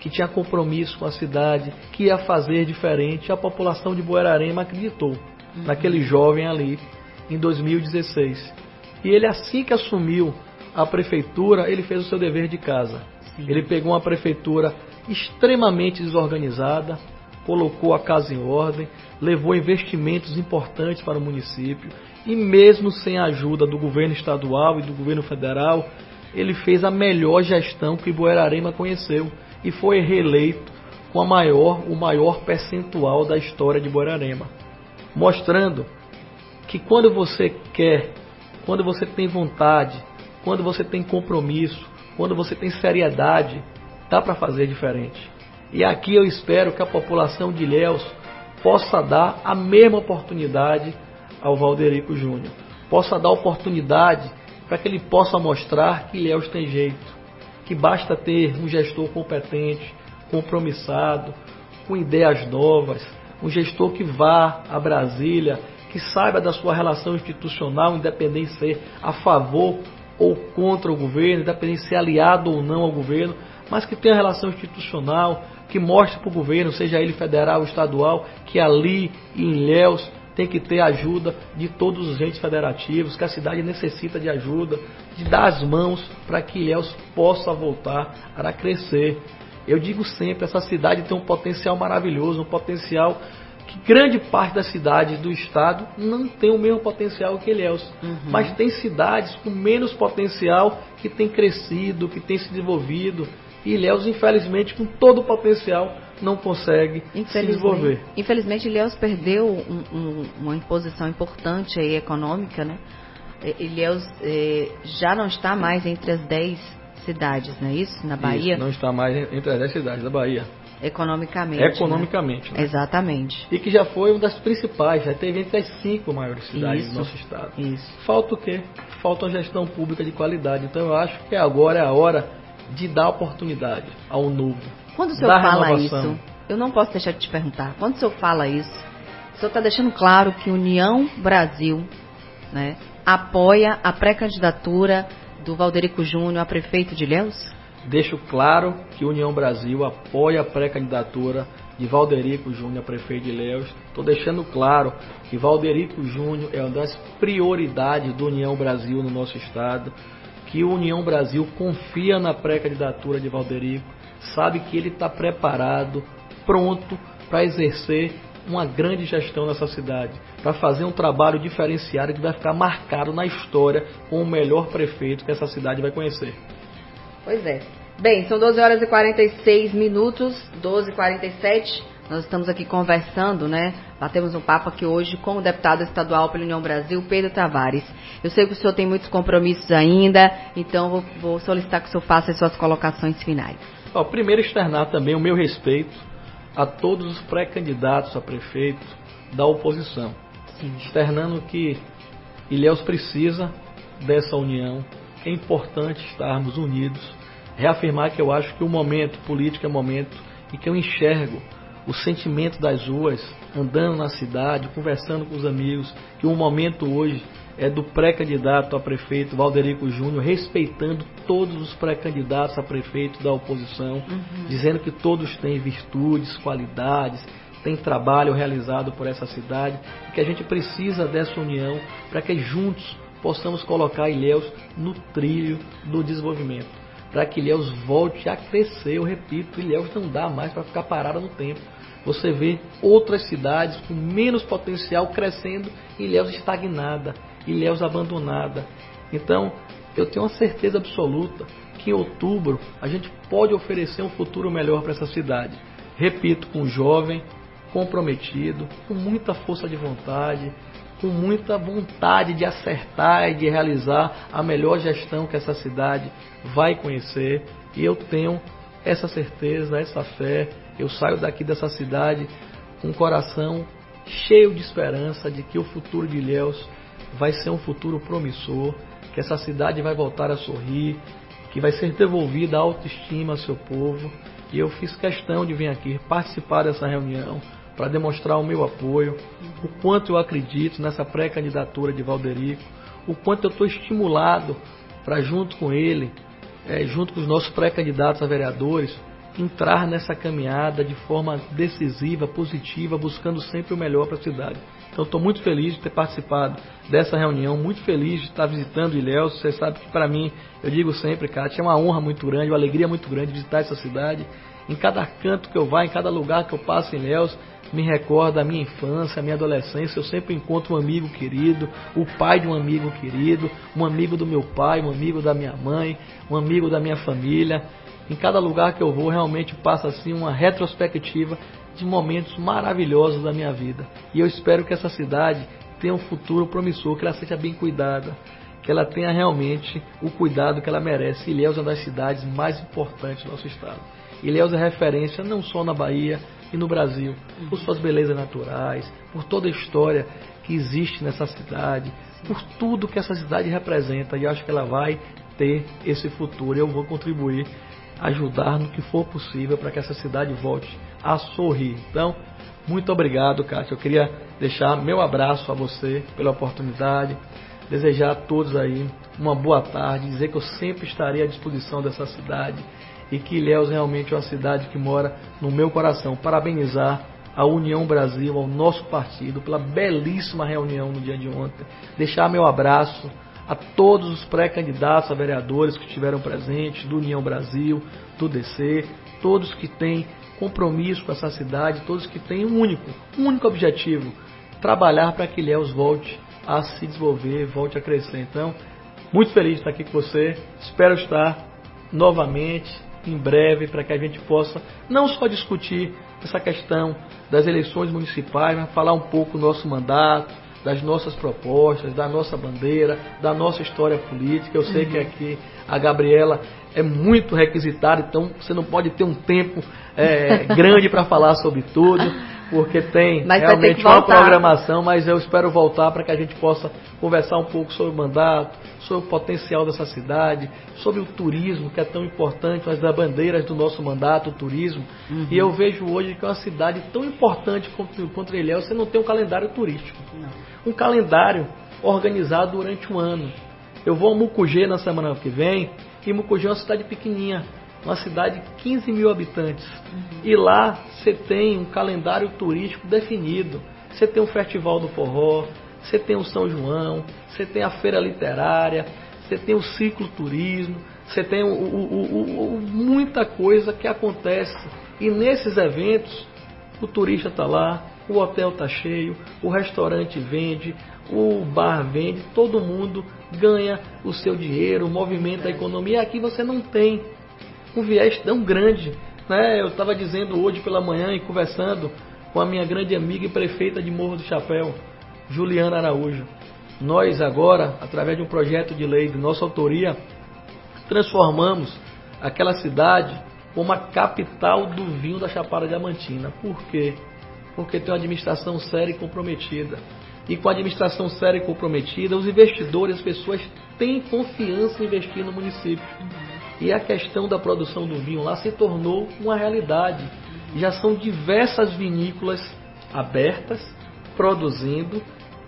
que tinha compromisso com a cidade, que ia fazer diferente. A população de Buerarema acreditou uhum. naquele jovem ali em dois mil e dezesseis. E ele, assim que assumiu a prefeitura, ele fez o seu dever de casa. Sim. Ele pegou uma prefeitura extremamente desorganizada, colocou a casa em ordem, levou investimentos importantes para o município e mesmo sem a ajuda do governo estadual e do governo federal, ele fez a melhor gestão que Buerarema conheceu e foi reeleito com a maior, o maior percentual da história de Buerarema, mostrando que quando você quer, quando você tem vontade, quando você tem compromisso, quando você tem seriedade, dá para fazer diferente. E aqui eu espero que a população de Ilhéus possa dar a mesma oportunidade ao Valderico Júnior. Possa dar oportunidade para que ele possa mostrar que Ilhéus tem jeito. Que basta ter um gestor competente, compromissado, com ideias novas. Um gestor que vá a Brasília, que saiba da sua relação institucional, independente de ser a favor ou contra o governo, independente de ser aliado ou não ao governo, mas que tenha relação institucional, que mostre para o governo, seja ele federal ou estadual, que ali em Ilhéus tem que ter ajuda de todos os entes federativos, que a cidade necessita de ajuda, de dar as mãos para que Ilhéus possa voltar a crescer. Eu digo sempre, essa cidade tem um potencial maravilhoso, um potencial que grande parte das cidades do estado não tem o mesmo potencial que Ilhéus. Uhum. Mas tem cidades com menos potencial que têm crescido, que têm se desenvolvido. E Ilhéus, infelizmente, com todo o potencial, não consegue se desenvolver. Infelizmente, Ilhéus perdeu um, um, uma posição importante aí, econômica, né? Ilhéus eh, já não está mais entre as dez cidades, não é isso? Na Bahia? Isso, não está mais entre as dez cidades da Bahia. Economicamente. Economicamente. Né? Né? Exatamente. E que já foi uma das principais, já teve entre as cinco maiores cidades isso, do nosso estado. Isso. Falta o quê? Falta uma gestão pública de qualidade. Então eu acho que agora é a hora de dar oportunidade ao novo. Quando o senhor fala isso, eu não posso deixar de te perguntar. Quando o senhor fala isso, o senhor está deixando claro que União Brasil, né, apoia a pré-candidatura do Valderico Júnior a prefeito de Ilhéus? Deixo claro que União Brasil apoia a pré-candidatura de Valderico Júnior a prefeito de Ilhéus. Estou deixando claro que Valderico Júnior é uma das prioridades do União Brasil no nosso estado, que o União Brasil confia na pré-candidatura de Valderico, sabe que ele está preparado, pronto para exercer uma grande gestão nessa cidade, para fazer um trabalho diferenciado que vai ficar marcado na história com o melhor prefeito que essa cidade vai conhecer. Pois é. Bem, são doze horas e quarenta e seis minutos, doze e quarenta e sete. Nós estamos aqui conversando, né? Batemos um papo aqui hoje com o deputado estadual pela União Brasil, Pedro Tavares. Eu sei que o senhor tem muitos compromissos ainda, então vou, vou solicitar que o senhor faça as suas colocações finais. Ó, primeiro, externar também o meu respeito a todos os pré-candidatos a prefeito da oposição. Sim. Externando que Ilhéus precisa dessa união, que é importante estarmos unidos, reafirmar que eu acho que o momento político é momento e que eu enxergo o sentimento das ruas, andando na cidade, conversando com os amigos, que o momento hoje é do pré-candidato a prefeito Valderico Júnior, respeitando todos os pré-candidatos a prefeito da oposição, uhum. dizendo que todos têm virtudes, qualidades, têm trabalho realizado por essa cidade, e que a gente precisa dessa união para que juntos possamos colocar Ilhéus no trilho do desenvolvimento, para que Ilhéus volte a crescer. Eu repito, Ilhéus não dá mais para ficar parada no tempo. Você vê outras cidades com menos potencial crescendo e Ilhéus estagnada, Ilhéus abandonada. Então, eu tenho uma certeza absoluta que em outubro a gente pode oferecer um futuro melhor para essa cidade. Repito, com um jovem, comprometido, com muita força de vontade, com muita vontade de acertar e de realizar a melhor gestão que essa cidade vai conhecer. E eu tenho essa certeza, essa fé. Eu saio daqui dessa cidade com o coração cheio de esperança de que o futuro de Ilhéus vai ser um futuro promissor, que essa cidade vai voltar a sorrir, que vai ser devolvida a autoestima ao seu povo. E eu fiz questão de vir aqui participar dessa reunião para demonstrar o meu apoio, o quanto eu acredito nessa pré-candidatura de Valderico, o quanto eu estou estimulado para, junto com ele, é, junto com os nossos pré-candidatos a vereadores, entrar nessa caminhada de forma decisiva, positiva, buscando sempre o melhor para a cidade. Então, estou muito feliz de ter participado dessa reunião, muito feliz de estar visitando Ilhéus. Você sabe que, para mim, eu digo sempre, Cátia, é uma honra muito grande, uma alegria muito grande visitar essa cidade. Em cada canto que eu vá, em cada lugar que eu passo em Ilhéus, me recorda a minha infância, a minha adolescência. Eu sempre encontro um amigo querido, o pai de um amigo querido, um amigo do meu pai, um amigo da minha mãe, um amigo da minha família. Em cada lugar que eu vou, realmente passa assim uma retrospectiva de momentos maravilhosos da minha vida. E eu espero que essa cidade tenha um futuro promissor, que ela seja bem cuidada, que ela tenha realmente o cuidado que ela merece. Ilhéus é uma das cidades mais importantes do nosso estado. Ilhéus é referência não só na Bahia e no Brasil, por suas belezas naturais, por toda a história que existe nessa cidade, por tudo que essa cidade representa. E eu acho que ela vai ter esse futuro. Eu vou contribuir, ajudar no que for possível para que essa cidade volte a sorrir. Então, muito obrigado, Cátia. Eu queria deixar meu abraço a você pela oportunidade, desejar a todos aí uma boa tarde, dizer que eu sempre estarei à disposição dessa cidade e que Ilhéus realmente é uma cidade que mora no meu coração. Parabenizar a União Brasil, ao nosso partido, pela belíssima reunião no dia de ontem. Deixar meu abraço a todos os pré-candidatos a vereadores que estiveram presentes, do União Brasil, do D C, todos que têm compromisso com essa cidade, todos que têm um único, um único objetivo, trabalhar para que Ilhéus volte a se desenvolver, volte a crescer. Então, muito feliz de estar aqui com você, espero estar novamente, em breve, para que a gente possa não só discutir essa questão das eleições municipais, mas falar um pouco do nosso mandato, das nossas propostas, da nossa bandeira, da nossa história política. Eu sei uhum. que aqui a Gabriela é muito requisitada, então você não pode ter um tempo é, grande para falar sobre tudo, porque tem mas realmente uma programação, mas eu espero voltar para que a gente possa conversar um pouco sobre o mandato, sobre o potencial dessa cidade, sobre o turismo, que é tão importante, mas das bandeiras do nosso mandato, o turismo. Uhum. E eu vejo hoje que é uma cidade tão importante quanto, quanto Ilhéus, você não tem um calendário turístico. Não. Um calendário organizado durante um ano. Eu vou a Mucugê na semana que vem, e Mucugê é uma cidade pequenininha, uma cidade de quinze mil habitantes. Uhum. E lá você tem um calendário turístico definido. Você tem o Festival do Forró, você tem o São João, você tem a Feira Literária, você tem o cicloturismo, você tem o, o, o, o, muita coisa que acontece. E nesses eventos, o turista está lá, o hotel está cheio, o restaurante vende, o bar vende, todo mundo ganha o seu dinheiro, movimenta a economia. Aqui você não tem um viés tão grande, né? Eu estava dizendo hoje pela manhã e conversando com a minha grande amiga e prefeita de Morro do Chapéu, Juliana Araújo. Nós agora, através de um projeto de lei de nossa autoria, transformamos aquela cidade como a capital do vinho da Chapada Diamantina. Por quê? Porque tem uma administração séria e comprometida. E com a administração séria e comprometida, os investidores, as pessoas têm confiança em investir no município. E a questão da produção do vinho lá se tornou uma realidade. Já são diversas vinícolas abertas, produzindo,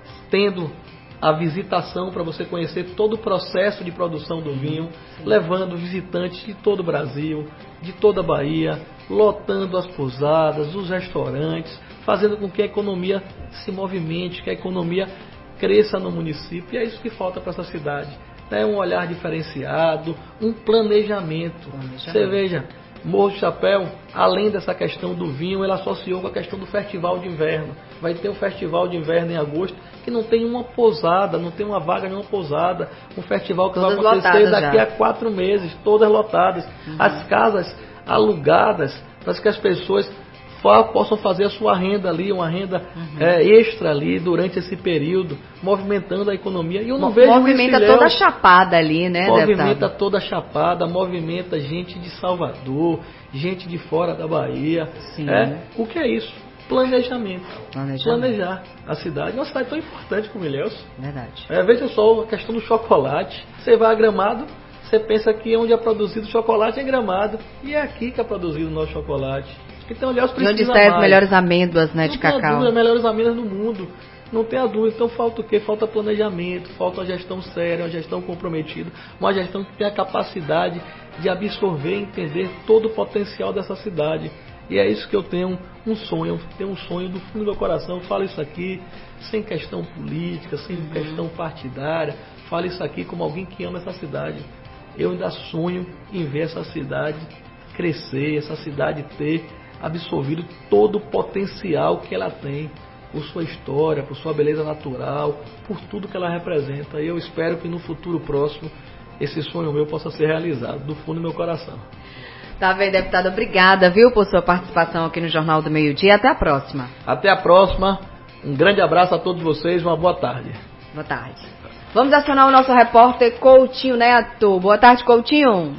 tendo a visitação para você conhecer todo o processo de produção do vinho, levando visitantes de todo o Brasil, de toda a Bahia, lotando as pousadas, os restaurantes, fazendo com que a economia se movimente, que a economia cresça no município. E é isso que falta para essa cidade. É um olhar diferenciado, um planejamento. planejamento. Você veja, Morro do Chapéu, além dessa questão do vinho, ele associou com a questão do festival de inverno. Vai ter um festival de inverno em agosto que não tem uma pousada, não tem uma vaga nenhuma pousada. Um festival que todas vai acontecer daqui já. a quatro meses, todas lotadas. Uhum. As casas alugadas para que as pessoas possam fazer a sua renda ali, uma renda uhum. é, extra ali durante esse período, movimentando a economia. E eu não Mo vejo movimenta toda a Chapada ali, né? Movimenta deputado? toda a Chapada, movimenta gente de Salvador, gente de fora da Bahia. Sim. É, o que é isso? Planejamento. Planejamento. Planejar a cidade. Uma cidade tão importante como Ilhéus. Verdade. É, veja só a questão do chocolate. Você vai a Gramado, você pensa que onde é produzido chocolate é em Gramado. E é aqui que é produzido o nosso chocolate. Então, Ilhéus precisa mais. E onde saem as melhores amêndoas, né, não de tem cacau. Dúvida, as melhores amêndoas do mundo. Não tem a dúvida. Então falta o quê? Falta planejamento, falta uma gestão séria, uma gestão comprometida, uma gestão que tenha a capacidade de absorver e entender todo o potencial dessa cidade. E é isso que eu tenho um sonho, eu tenho um sonho do fundo do meu coração. Eu falo isso aqui sem questão política, sem uhum. questão partidária. Falo isso aqui como alguém que ama essa cidade. Eu ainda sonho em ver essa cidade crescer, essa cidade ter absorvido todo o potencial que ela tem, por sua história, por sua beleza natural, por tudo que ela representa. E eu espero que no futuro próximo esse sonho meu possa ser realizado, do fundo do meu coração. Tá bem, deputado. Obrigada, viu, por sua participação aqui no Jornal do Meio-Dia. Até a próxima. Até a próxima. Um grande abraço a todos vocês. Uma boa tarde. Boa tarde. Vamos acionar o nosso repórter Coutinho Neto. Boa tarde, Coutinho.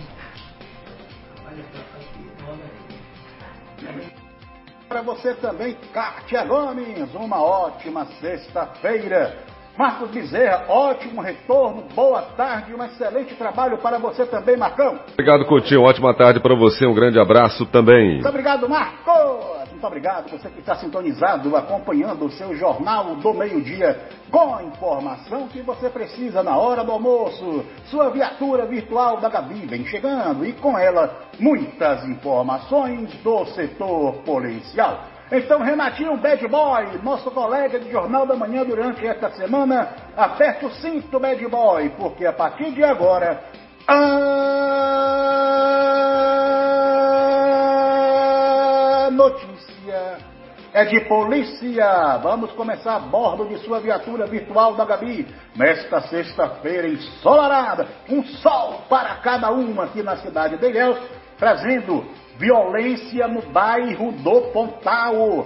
Para você também, Kátia Gomes. Uma ótima sexta-feira. Marcos Bezerra, ótimo retorno, boa tarde, um excelente trabalho para você também, Marcão. Obrigado, Coutinho, ótima tarde para você, um grande abraço também. Muito obrigado, Marcos. Muito obrigado, você que está sintonizado, acompanhando o seu Jornal do Meio-Dia, com a informação que você precisa na hora do almoço. Sua viatura virtual da Gabi vem chegando e com ela muitas informações do setor policial. Então, Renatinho Bad Boy, nosso colega de Jornal da Manhã durante esta semana, aperta o cinto, Bad Boy, porque a partir de agora, a notícia é de polícia. Vamos começar a bordo de sua viatura virtual da Gabi, nesta sexta-feira ensolarada, um sol para cada uma aqui na cidade de Ilhéus, trazendo violência no bairro do Pontal.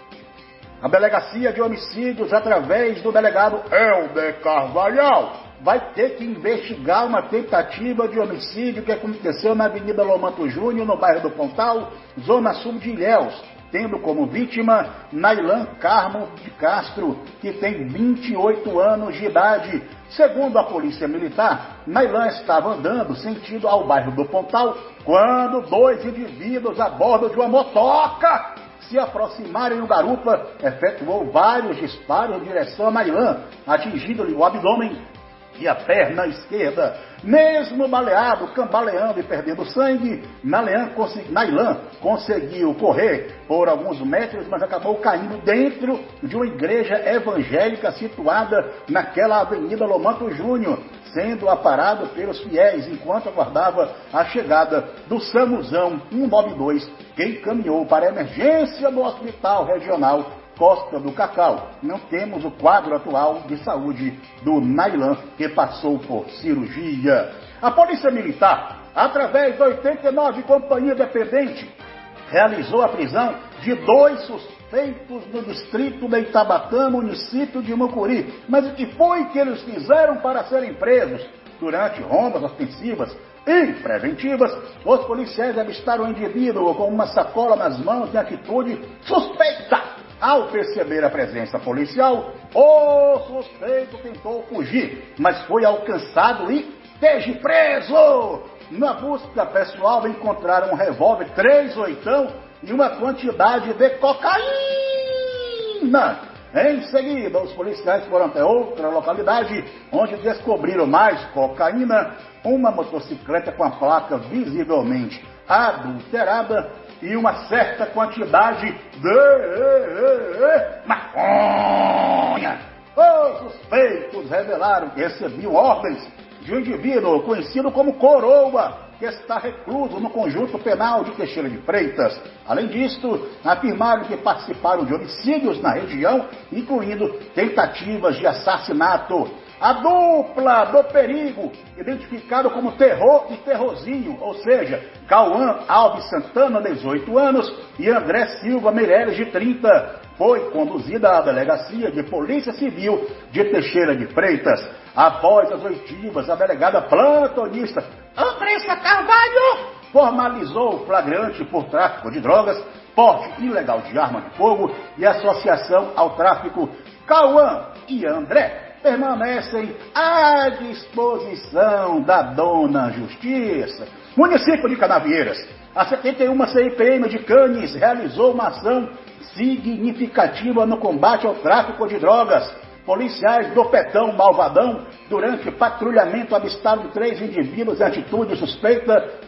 A Delegacia de Homicídios, através do delegado Helder Carvalhal, vai ter que investigar uma tentativa de homicídio que aconteceu na Avenida Lomanto Júnior, no bairro do Pontal, zona sul de Ilhéus, tendo como vítima Nailan Carmo de Castro, que tem vinte e oito anos de idade. Segundo a Polícia Militar, Nailan estava andando sentido ao bairro do Pontal quando dois indivíduos a bordo de uma motoca se aproximaram do garupa, efetuou vários disparos em direção a Nailan, atingindo-lhe o abdômen e a perna esquerda. Mesmo baleado, cambaleando e perdendo sangue, Nailan consegui, Nailan conseguiu correr por alguns metros, mas acabou caindo dentro de uma igreja evangélica situada naquela Avenida Lomanto Júnior, sendo aparado pelos fiéis enquanto aguardava a chegada do SAMUzão cento e noventa e dois, que encaminhou para a emergência do Hospital Regional Costa do Cacau. Não temos o quadro atual de saúde do Nailan, que passou por cirurgia. A Polícia Militar, através da oitenta e nove Companhia Dependente, realizou a prisão de dois suspeitos do distrito de Itabatã, município de Mucuri. Mas o que foi que eles fizeram para serem presos? Durante rondas ofensivas e preventivas, os policiais avistaram o indivíduo com uma sacola nas mãos em atitude suspeita. Ao perceber a presença policial, o suspeito tentou fugir, mas foi alcançado e esteja preso. Na busca pessoal, encontraram um revólver três oitão e uma quantidade de cocaína. Em seguida, os policiais foram até outra localidade, onde descobriram mais cocaína, uma motocicleta com a placa visivelmente adulterada e uma certa quantidade de maconha. Os suspeitos revelaram que recebiam ordens de um indivíduo conhecido como Coroa, que está recluso no conjunto penal de Teixeira de Freitas. Além disso, afirmaram que participaram de homicídios na região, incluindo tentativas de assassinato. A dupla do perigo, identificado como Terror e Terrorzinho, ou seja, Cauã Alves Santana, dezoito anos, e André Silva Meireles, de trinta, foi conduzida à Delegacia de Polícia Civil de Teixeira de Freitas. Após as oitivas, a delegada plantonista Andressa Carvalho formalizou o flagrante por tráfico de drogas, porte ilegal de arma de fogo e associação ao tráfico. Cauã e André permanecem à disposição da Dona Justiça. Município de Canavieiras, a setenta e uma C I P M de Canes realizou uma ação significativa no combate ao tráfico de drogas. Policiais do Petão Malvadão, durante patrulhamento, avistaram três indivíduos em atitude suspeita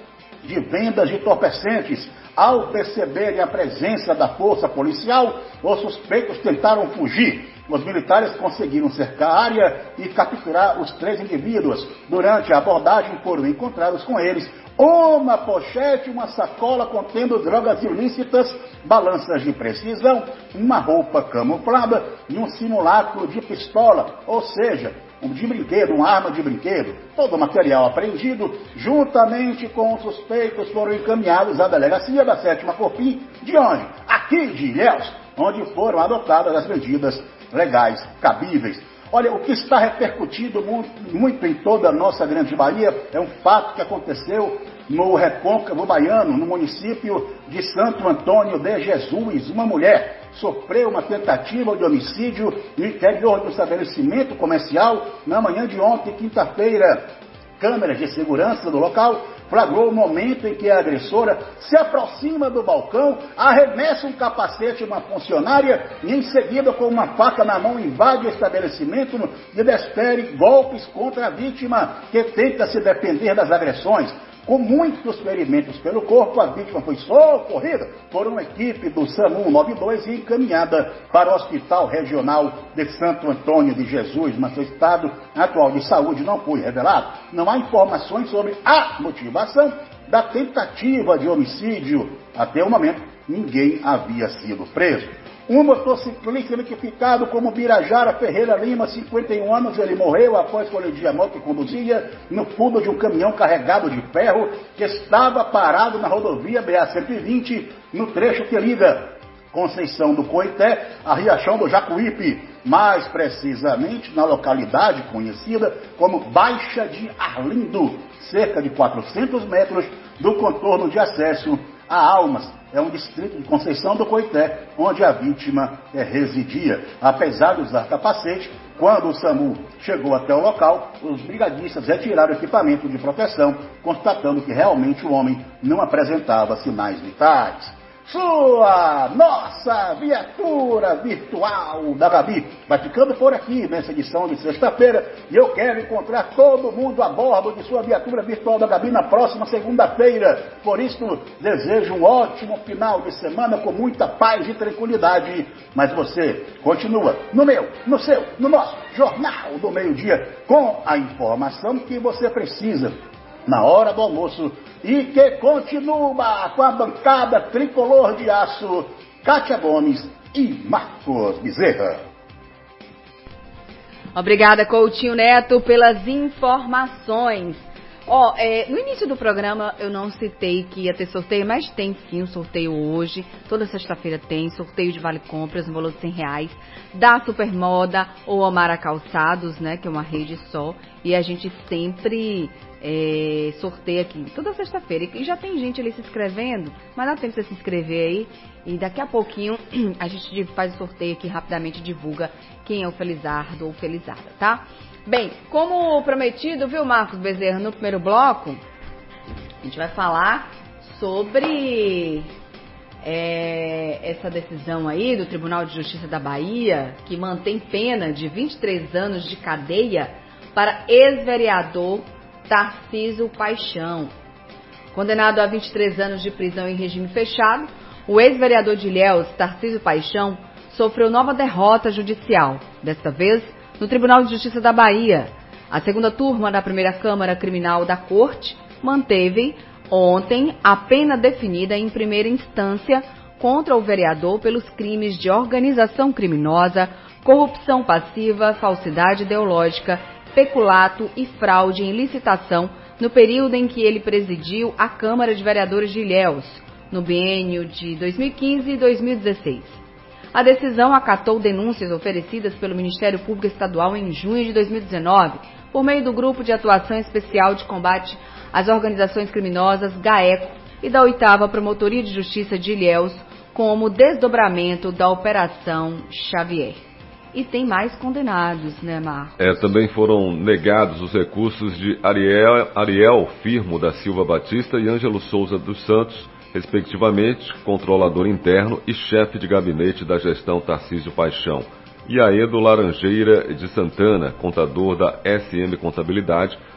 de vendas de entorpecentes. Ao perceberem a presença da força policial, os suspeitos tentaram fugir. Os militares conseguiram cercar a área e capturar os três indivíduos. Durante a abordagem foram encontrados com eles uma pochete, uma sacola contendo drogas ilícitas, balanças de precisão, uma roupa camuflada e um simulacro de pistola, ou seja, um de brinquedo, uma arma de brinquedo. Todo o material apreendido, juntamente com os suspeitos, foram encaminhados à delegacia da sétima Cofim, de onde? Aqui de Ilhéus, onde foram adotadas as medidas legais cabíveis. Olha, o que está repercutindo muito, muito em toda a nossa grande Bahia é um fato que aconteceu no Recôncavo Baiano, no município de Santo Antônio de Jesus. Uma mulher sofreu uma tentativa de homicídio no interior do estabelecimento comercial na manhã de ontem, quinta-feira. Câmeras de segurança do local flagrou o momento em que a agressora se aproxima do balcão, arremessa um capacete a uma funcionária e em seguida, com uma faca na mão, invade o estabelecimento e desfere golpes contra a vítima, que tenta se defender das agressões. Com muitos ferimentos pelo corpo, a vítima foi socorrida por uma equipe do SAMU nove dois e encaminhada para o Hospital Regional de Santo Antônio de Jesus, mas seu estado atual de saúde não foi revelado. Não há informações sobre a motivação da tentativa de homicídio. Até o momento, ninguém havia sido preso. Um motociclista identificado como Birajara Ferreira Lima, cinquenta e um anos, ele morreu após colidir a moto que conduzia no fundo de um caminhão carregado de ferro que estava parado na rodovia B A cento e vinte, no trecho que liga Conceição do Coité a Riachão do Jacuípe, mais precisamente na localidade conhecida como Baixa de Arlindo, cerca de quatrocentos metros do contorno de acesso a Almas. É um distrito de Conceição do Coité, onde a vítima é, residia. Apesar de usar capacete, quando o SAMU chegou até o local, os brigadistas retiraram o equipamento de proteção, constatando que realmente o homem não apresentava sinais vitais. Sua, nossa viatura virtual da Gabi vai ficando por aqui nessa edição de sexta-feira e eu quero encontrar todo mundo a bordo de sua viatura virtual da Gabi na próxima segunda-feira. Por isso, desejo um ótimo final de semana com muita paz e tranquilidade. Mas você continua no meu, no seu, no nosso Jornal do Meio-Dia com a informação que você precisa na hora do almoço e que continua com a bancada tricolor de aço, Kátia Gomes e Marcos Bezerra. Obrigada, Coutinho Neto, pelas informações. Ó, oh, é, no início do programa eu não citei que ia ter sorteio, mas tem sim um sorteio hoje. Toda sexta-feira tem sorteio de vale compras no valor de cem reais da Supermoda ou Amara Calçados, né, que é uma rede só. E a gente sempre é, sorteia aqui toda sexta-feira. E já tem gente ali se inscrevendo, mas dá tempo de você se inscrever aí. E daqui a pouquinho a gente faz o sorteio aqui, rapidamente divulga quem é o Felizardo ou Felizarda, tá? Bem, como prometido, viu, Marcos Bezerra, no primeiro bloco, a gente vai falar sobre é, essa decisão aí do Tribunal de Justiça da Bahia, que mantém pena de vinte e três anos de cadeia para ex-vereador Tarcísio Paixão. Condenado a vinte e três anos de prisão em regime fechado, o ex-vereador de Ilhéus, Tarcísio Paixão, sofreu nova derrota judicial, desta vez no Tribunal de Justiça da Bahia. A segunda turma da primeira Câmara Criminal da Corte manteve ontem a pena definida em primeira instância contra o vereador pelos crimes de organização criminosa, corrupção passiva, falsidade ideológica, peculato e fraude em licitação no período em que ele presidiu a Câmara de Vereadores de Ilhéus, no biênio de dois mil e quinze e dois mil e dezesseis. A decisão acatou denúncias oferecidas pelo Ministério Público Estadual em junho de dois mil e dezenove, por meio do Grupo de Atuação Especial de Combate às Organizações Criminosas, GAECO, e da oitava Promotoria de Justiça de Ilhéus, como desdobramento da Operação Xavier. E tem mais condenados, né, Marcos? É, também foram negados os recursos de Ariel, Ariel Firmo da Silva Batista e Ângelo Souza dos Santos, respectivamente, controlador interno e chefe de gabinete da gestão Tarcísio Paixão, e Aedo Laranjeira de Santana, contador da S M Contabilidade,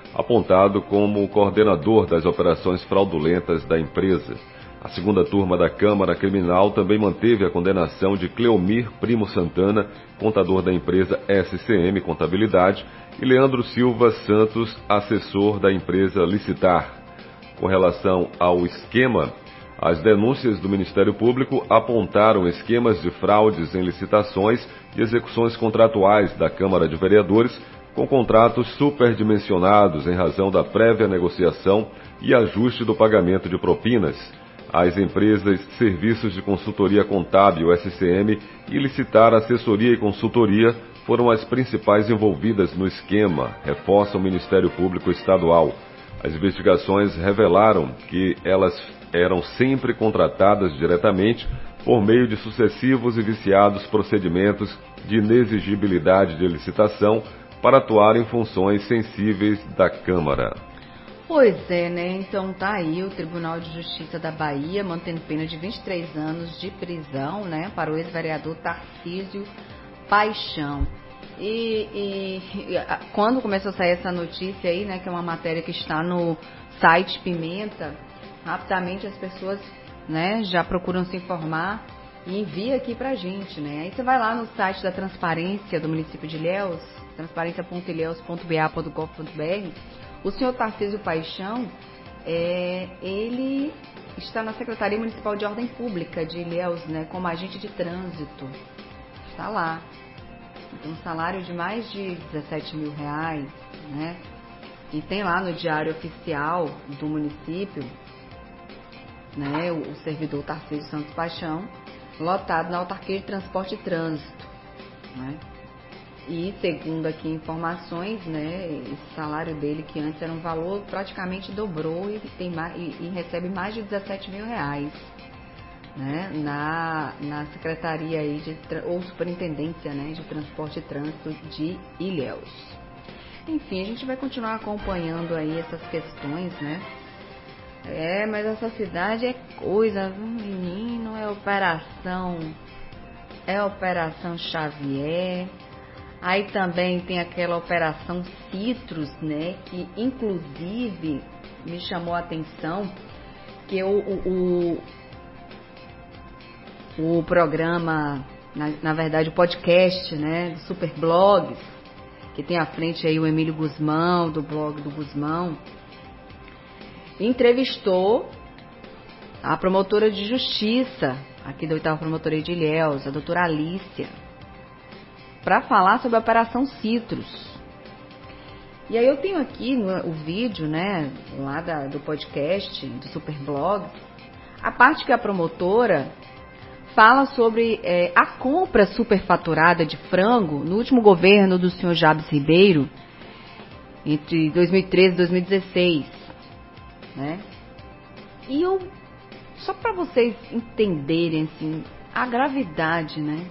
apontado como coordenador das operações fraudulentas da empresa. A segunda turma da Câmara Criminal também manteve a condenação de Cleomir Primo Santana, contador da empresa S C M Contabilidade, e Leandro Silva Santos, assessor da empresa Licitar. Com relação ao esquema, as denúncias do Ministério Público apontaram esquemas de fraudes em licitações e execuções contratuais da Câmara de Vereadores, com contratos superdimensionados em razão da prévia negociação e ajuste do pagamento de propinas. As empresas Serviços de Consultoria Contábil S C M e Licitar Assessoria e Consultoria foram as principais envolvidas no esquema, reforça o Ministério Público Estadual. As investigações revelaram que elas eram sempre contratadas diretamente por meio de sucessivos e viciados procedimentos de inexigibilidade de licitação para atuar em funções sensíveis da Câmara. Pois é, né? Então tá aí o Tribunal de Justiça da Bahia mantendo pena de vinte e três anos de prisão, né, para o ex-vereador Tarcísio Paixão. E, e, e quando começou a sair essa notícia aí, né, que é uma matéria que está no site Pimenta, rapidamente as pessoas, né, já procuram se informar e envia aqui pra gente, né? Aí você vai lá no site da Transparência do município de Ilhéus, transparência ponto ilhéus ponto b a ponto gov ponto b r. O senhor Tarcísio Paixão, é, ele está na Secretaria Municipal de Ordem Pública de Ilhéus, né, como agente de trânsito. Está lá. Tem um salário de mais de dezessete mil reais, né? E tem lá no Diário Oficial do município, né, o, o servidor Tarcísio Santos Paixão, lotado na Autarquia de Transporte e Trânsito, né? E segundo aqui informações, né, esse salário dele, que antes era um valor, praticamente dobrou e, tem mais, e, e recebe mais de dezessete mil reais, né, na, na Secretaria aí de, ou Superintendência, né, de Transporte e Trânsito de Ilhéus. Enfim, a gente vai continuar acompanhando aí essas questões, né? É, mas essa cidade é coisa, viu, menino? É operação, é operação Xavier. Aí também tem aquela operação Citrus, né? Que inclusive me chamou a atenção que o, o, o, o programa, na, na verdade o podcast, né? Do Superblogs, que tem à frente aí o Emílio Guzmão, do blog do Guzmão, entrevistou a promotora de justiça aqui da oitava Promotoria de Ilhéus, a doutora Alícia, para falar sobre a Operação Citrus. E aí eu tenho aqui no, o vídeo, né, lá da, do podcast, do Superblog, a parte que a promotora fala sobre é, a compra superfaturada de frango no último governo do senhor Jabes Ribeiro, entre dois mil e treze e dois mil e dezesseis. Né? E eu, só para vocês entenderem assim, a gravidade, né?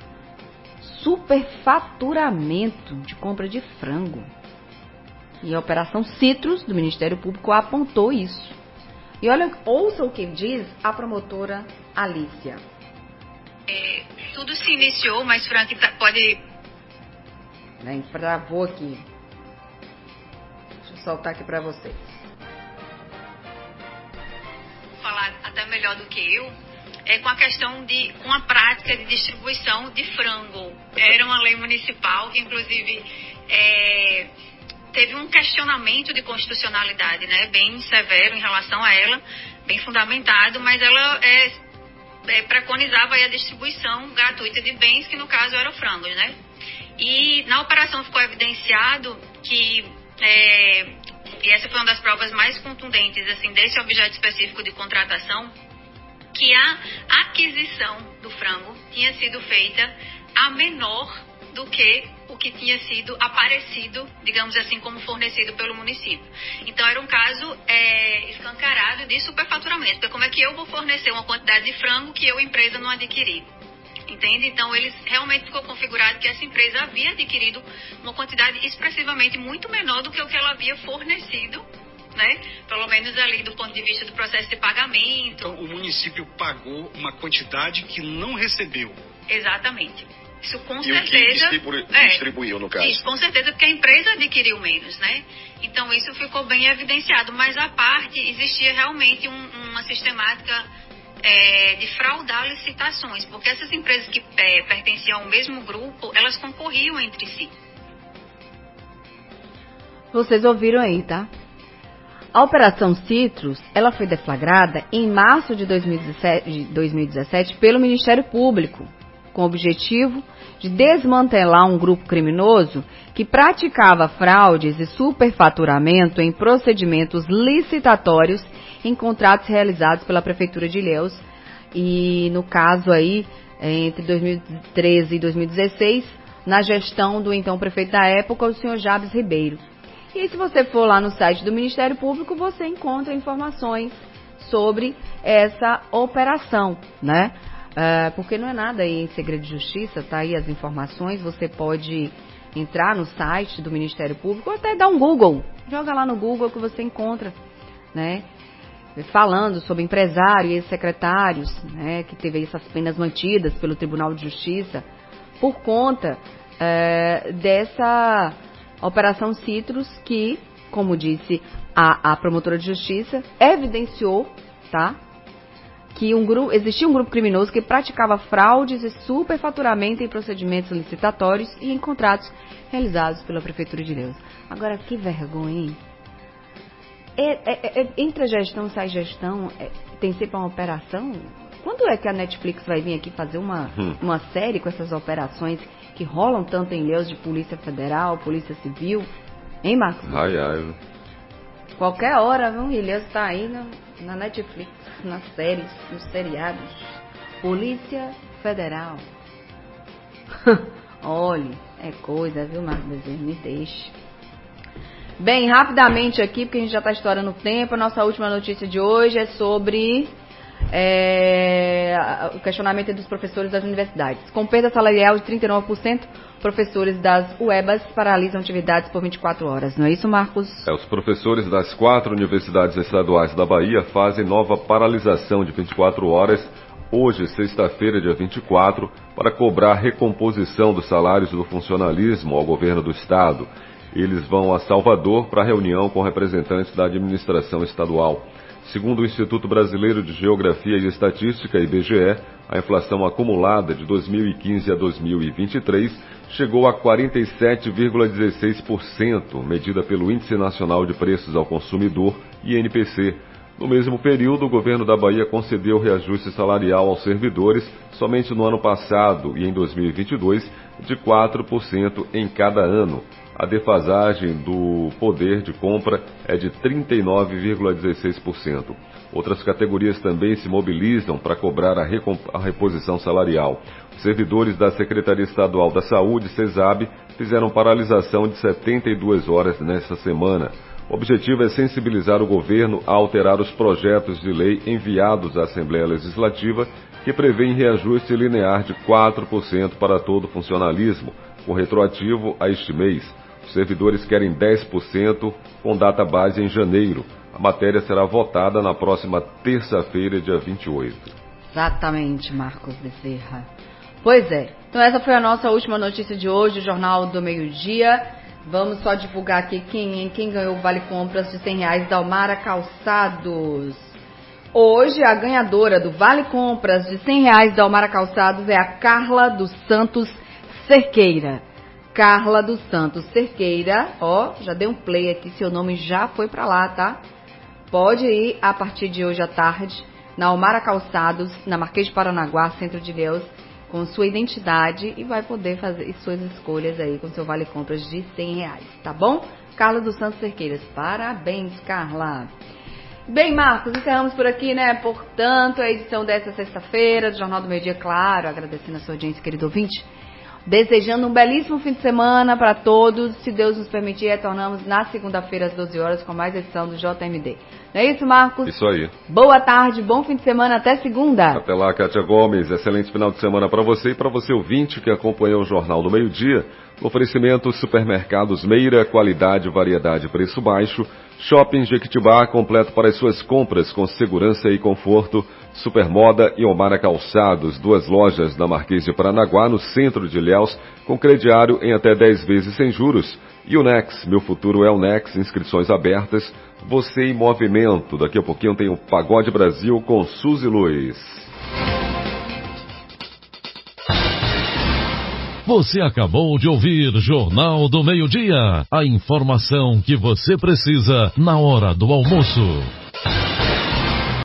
Superfaturamento de compra de frango. E a Operação Citrus do Ministério Público apontou isso. E olha, ouça o que diz a promotora Alícia. É, tudo se iniciou, mas Frank pode... Né, travou aqui. Deixa eu soltar aqui para vocês. Falar até melhor do que eu, é com a questão de, com a prática de distribuição de frango. Era uma lei municipal que, inclusive, é, teve um questionamento de constitucionalidade, né, bem severo em relação a ela, bem fundamentado, mas ela é, é, preconizava aí a distribuição gratuita de bens, que no caso eram frangos, né? E na operação ficou evidenciado que... É, e essa foi uma das provas mais contundentes, assim, desse objeto específico de contratação, que a aquisição do frango tinha sido feita a menor do que o que tinha sido aparecido, digamos assim, como fornecido pelo município. Então, era um caso é, escancarado de superfaturamento, porque como é que eu vou fornecer uma quantidade de frango que eu, empresa, não adquiri? Entende? Então, eles realmente ficou configurado que essa empresa havia adquirido uma quantidade expressivamente muito menor do que o que ela havia fornecido, né? Pelo menos ali do ponto de vista do processo de pagamento. Então, o município pagou uma quantidade que não recebeu. Exatamente. Isso com e certeza. o que distribui, é, distribuiu, no caso. Isso, com certeza, porque a empresa adquiriu menos, né? Então isso ficou bem evidenciado. Mas à parte, existia realmente um, uma sistemática é, de fraudar licitações, porque essas empresas que é, pertenciam ao mesmo grupo, elas concorriam entre si. Vocês ouviram aí, tá? A Operação Citrus, ela foi deflagrada em março de dois mil e dezessete pelo Ministério Público, com o objetivo de desmantelar um grupo criminoso que praticava fraudes e superfaturamento em procedimentos licitatórios em contratos realizados pela Prefeitura de Ilhéus. E no caso aí, entre dois mil e treze e dois mil e dezesseis, na gestão do então prefeito da época, o senhor Jabes Ribeiro. E aí, se você for lá no site do Ministério Público, você encontra informações sobre essa operação, né? Uh, porque não é nada aí em segredo de justiça, tá aí as informações, você pode entrar no site do Ministério Público ou até dar um Google, joga lá no Google que você encontra, né? Falando sobre empresário e secretários, né? Que teve essas penas mantidas pelo Tribunal de Justiça por conta uh, dessa Operação Citrus que, como disse a, a promotora de justiça, evidenciou, tá? Que um grupo, existia um grupo criminoso que praticava fraudes e superfaturamento em procedimentos licitatórios e em contratos realizados pela Prefeitura de Ilhéus. Agora, que vergonha, hein? É, é, é, entre a gestão e sai gestão, é, tem sempre uma operação? Quando é que a Netflix vai vir aqui fazer uma, hum. uma série com essas operações que rolam tanto em Ilhéus de Polícia Federal, Polícia Civil? Hein, Marcos? Ai, ai. Qualquer hora, viu? Ilhéus está aí na, na Netflix, nas séries, nos seriados. Polícia Federal. Olha, é coisa, viu, Marcos Bezerra? Me deixe. Bem, rapidamente aqui, porque a gente já está estourando o tempo, a nossa última notícia de hoje é sobre é, o questionamento dos professores das universidades. Com perda salarial de trinta e nove por cento, professores das U E B As paralisam atividades por vinte e quatro horas. Não é isso, Marcos? É, os professores das quatro universidades estaduais da Bahia fazem nova paralisação de vinte e quatro horas, hoje, sexta-feira, dia vinte e quatro, para cobrar recomposição dos salários do funcionalismo ao governo do estado. Eles vão a Salvador para reunião com representantes da administração estadual. Segundo o Instituto Brasileiro de Geografia e Estatística, I B G E, a inflação acumulada de dois mil e quinze a dois mil e vinte e três chegou a quarenta e sete vírgula dezesseis por cento, medida pelo Índice Nacional de Preços ao Consumidor, I N P C. No mesmo período, o governo da Bahia concedeu reajuste salarial aos servidores somente no ano passado e em dois mil e vinte e dois de quatro por cento em cada ano. A defasagem do poder de compra é de trinta e nove vírgula dezesseis por cento. Outras categorias também se mobilizam para cobrar a, a reposição salarial. Os servidores da Secretaria Estadual da Saúde, CESAB, fizeram paralisação de setenta e duas horas nesta semana. O objetivo é sensibilizar o governo a alterar os projetos de lei enviados à Assembleia Legislativa, que prevêem reajuste linear de quatro por cento para todo o funcionalismo, com retroativo a este mês. Os servidores querem dez por cento com data base em janeiro. A matéria será votada na próxima terça-feira, dia vinte e oito. Exatamente, Marcos Bezerra. Pois é. Então essa foi a nossa última notícia de hoje, o Jornal do Meio-Dia. Vamos só divulgar aqui quem, quem ganhou o Vale Compras de cem reais da Almara Calçados. Hoje, a ganhadora do Vale Compras de cem reais da Almara Calçados é a Carla dos Santos Cerqueira. Carla dos Santos Cerqueira, ó, já dei um play aqui, seu nome já foi pra lá, tá? Pode ir a partir de hoje à tarde na Almara Calçados, na Marquês de Paranaguá, Centro de Ilhéus, com sua identidade e vai poder fazer suas escolhas aí com seu Vale Compras de cem reais, tá bom? Carla dos Santos Cerqueiras, parabéns, Carla. Bem, Marcos, encerramos por aqui, né? Portanto, a edição dessa sexta-feira do Jornal do Meio Dia, claro, agradecendo a sua audiência, querido ouvinte. Desejando um belíssimo fim de semana para todos. Se Deus nos permitir, retornamos na segunda-feira às doze horas com mais edição do J M D. Não é isso, Marcos? Isso aí. Boa tarde, bom fim de semana, até segunda. Até lá, Kátia Gomes. Excelente final de semana para você e para você ouvinte que acompanhou o Jornal do Meio Dia. Oferecimento Supermercados Meira, qualidade, variedade, preço baixo. Shopping Jequitibá, completo para as suas compras com segurança e conforto. Supermoda e Omara Calçados, duas lojas na Marquês de Paranaguá, no centro de Ilhéus, com crediário em até dez vezes sem juros. E o Nex, meu futuro é o Nex, inscrições abertas, você em movimento. Daqui a pouquinho tem o Pagode Brasil com Suzy Luiz. Você acabou de ouvir Jornal do Meio-Dia, a informação que você precisa na hora do almoço.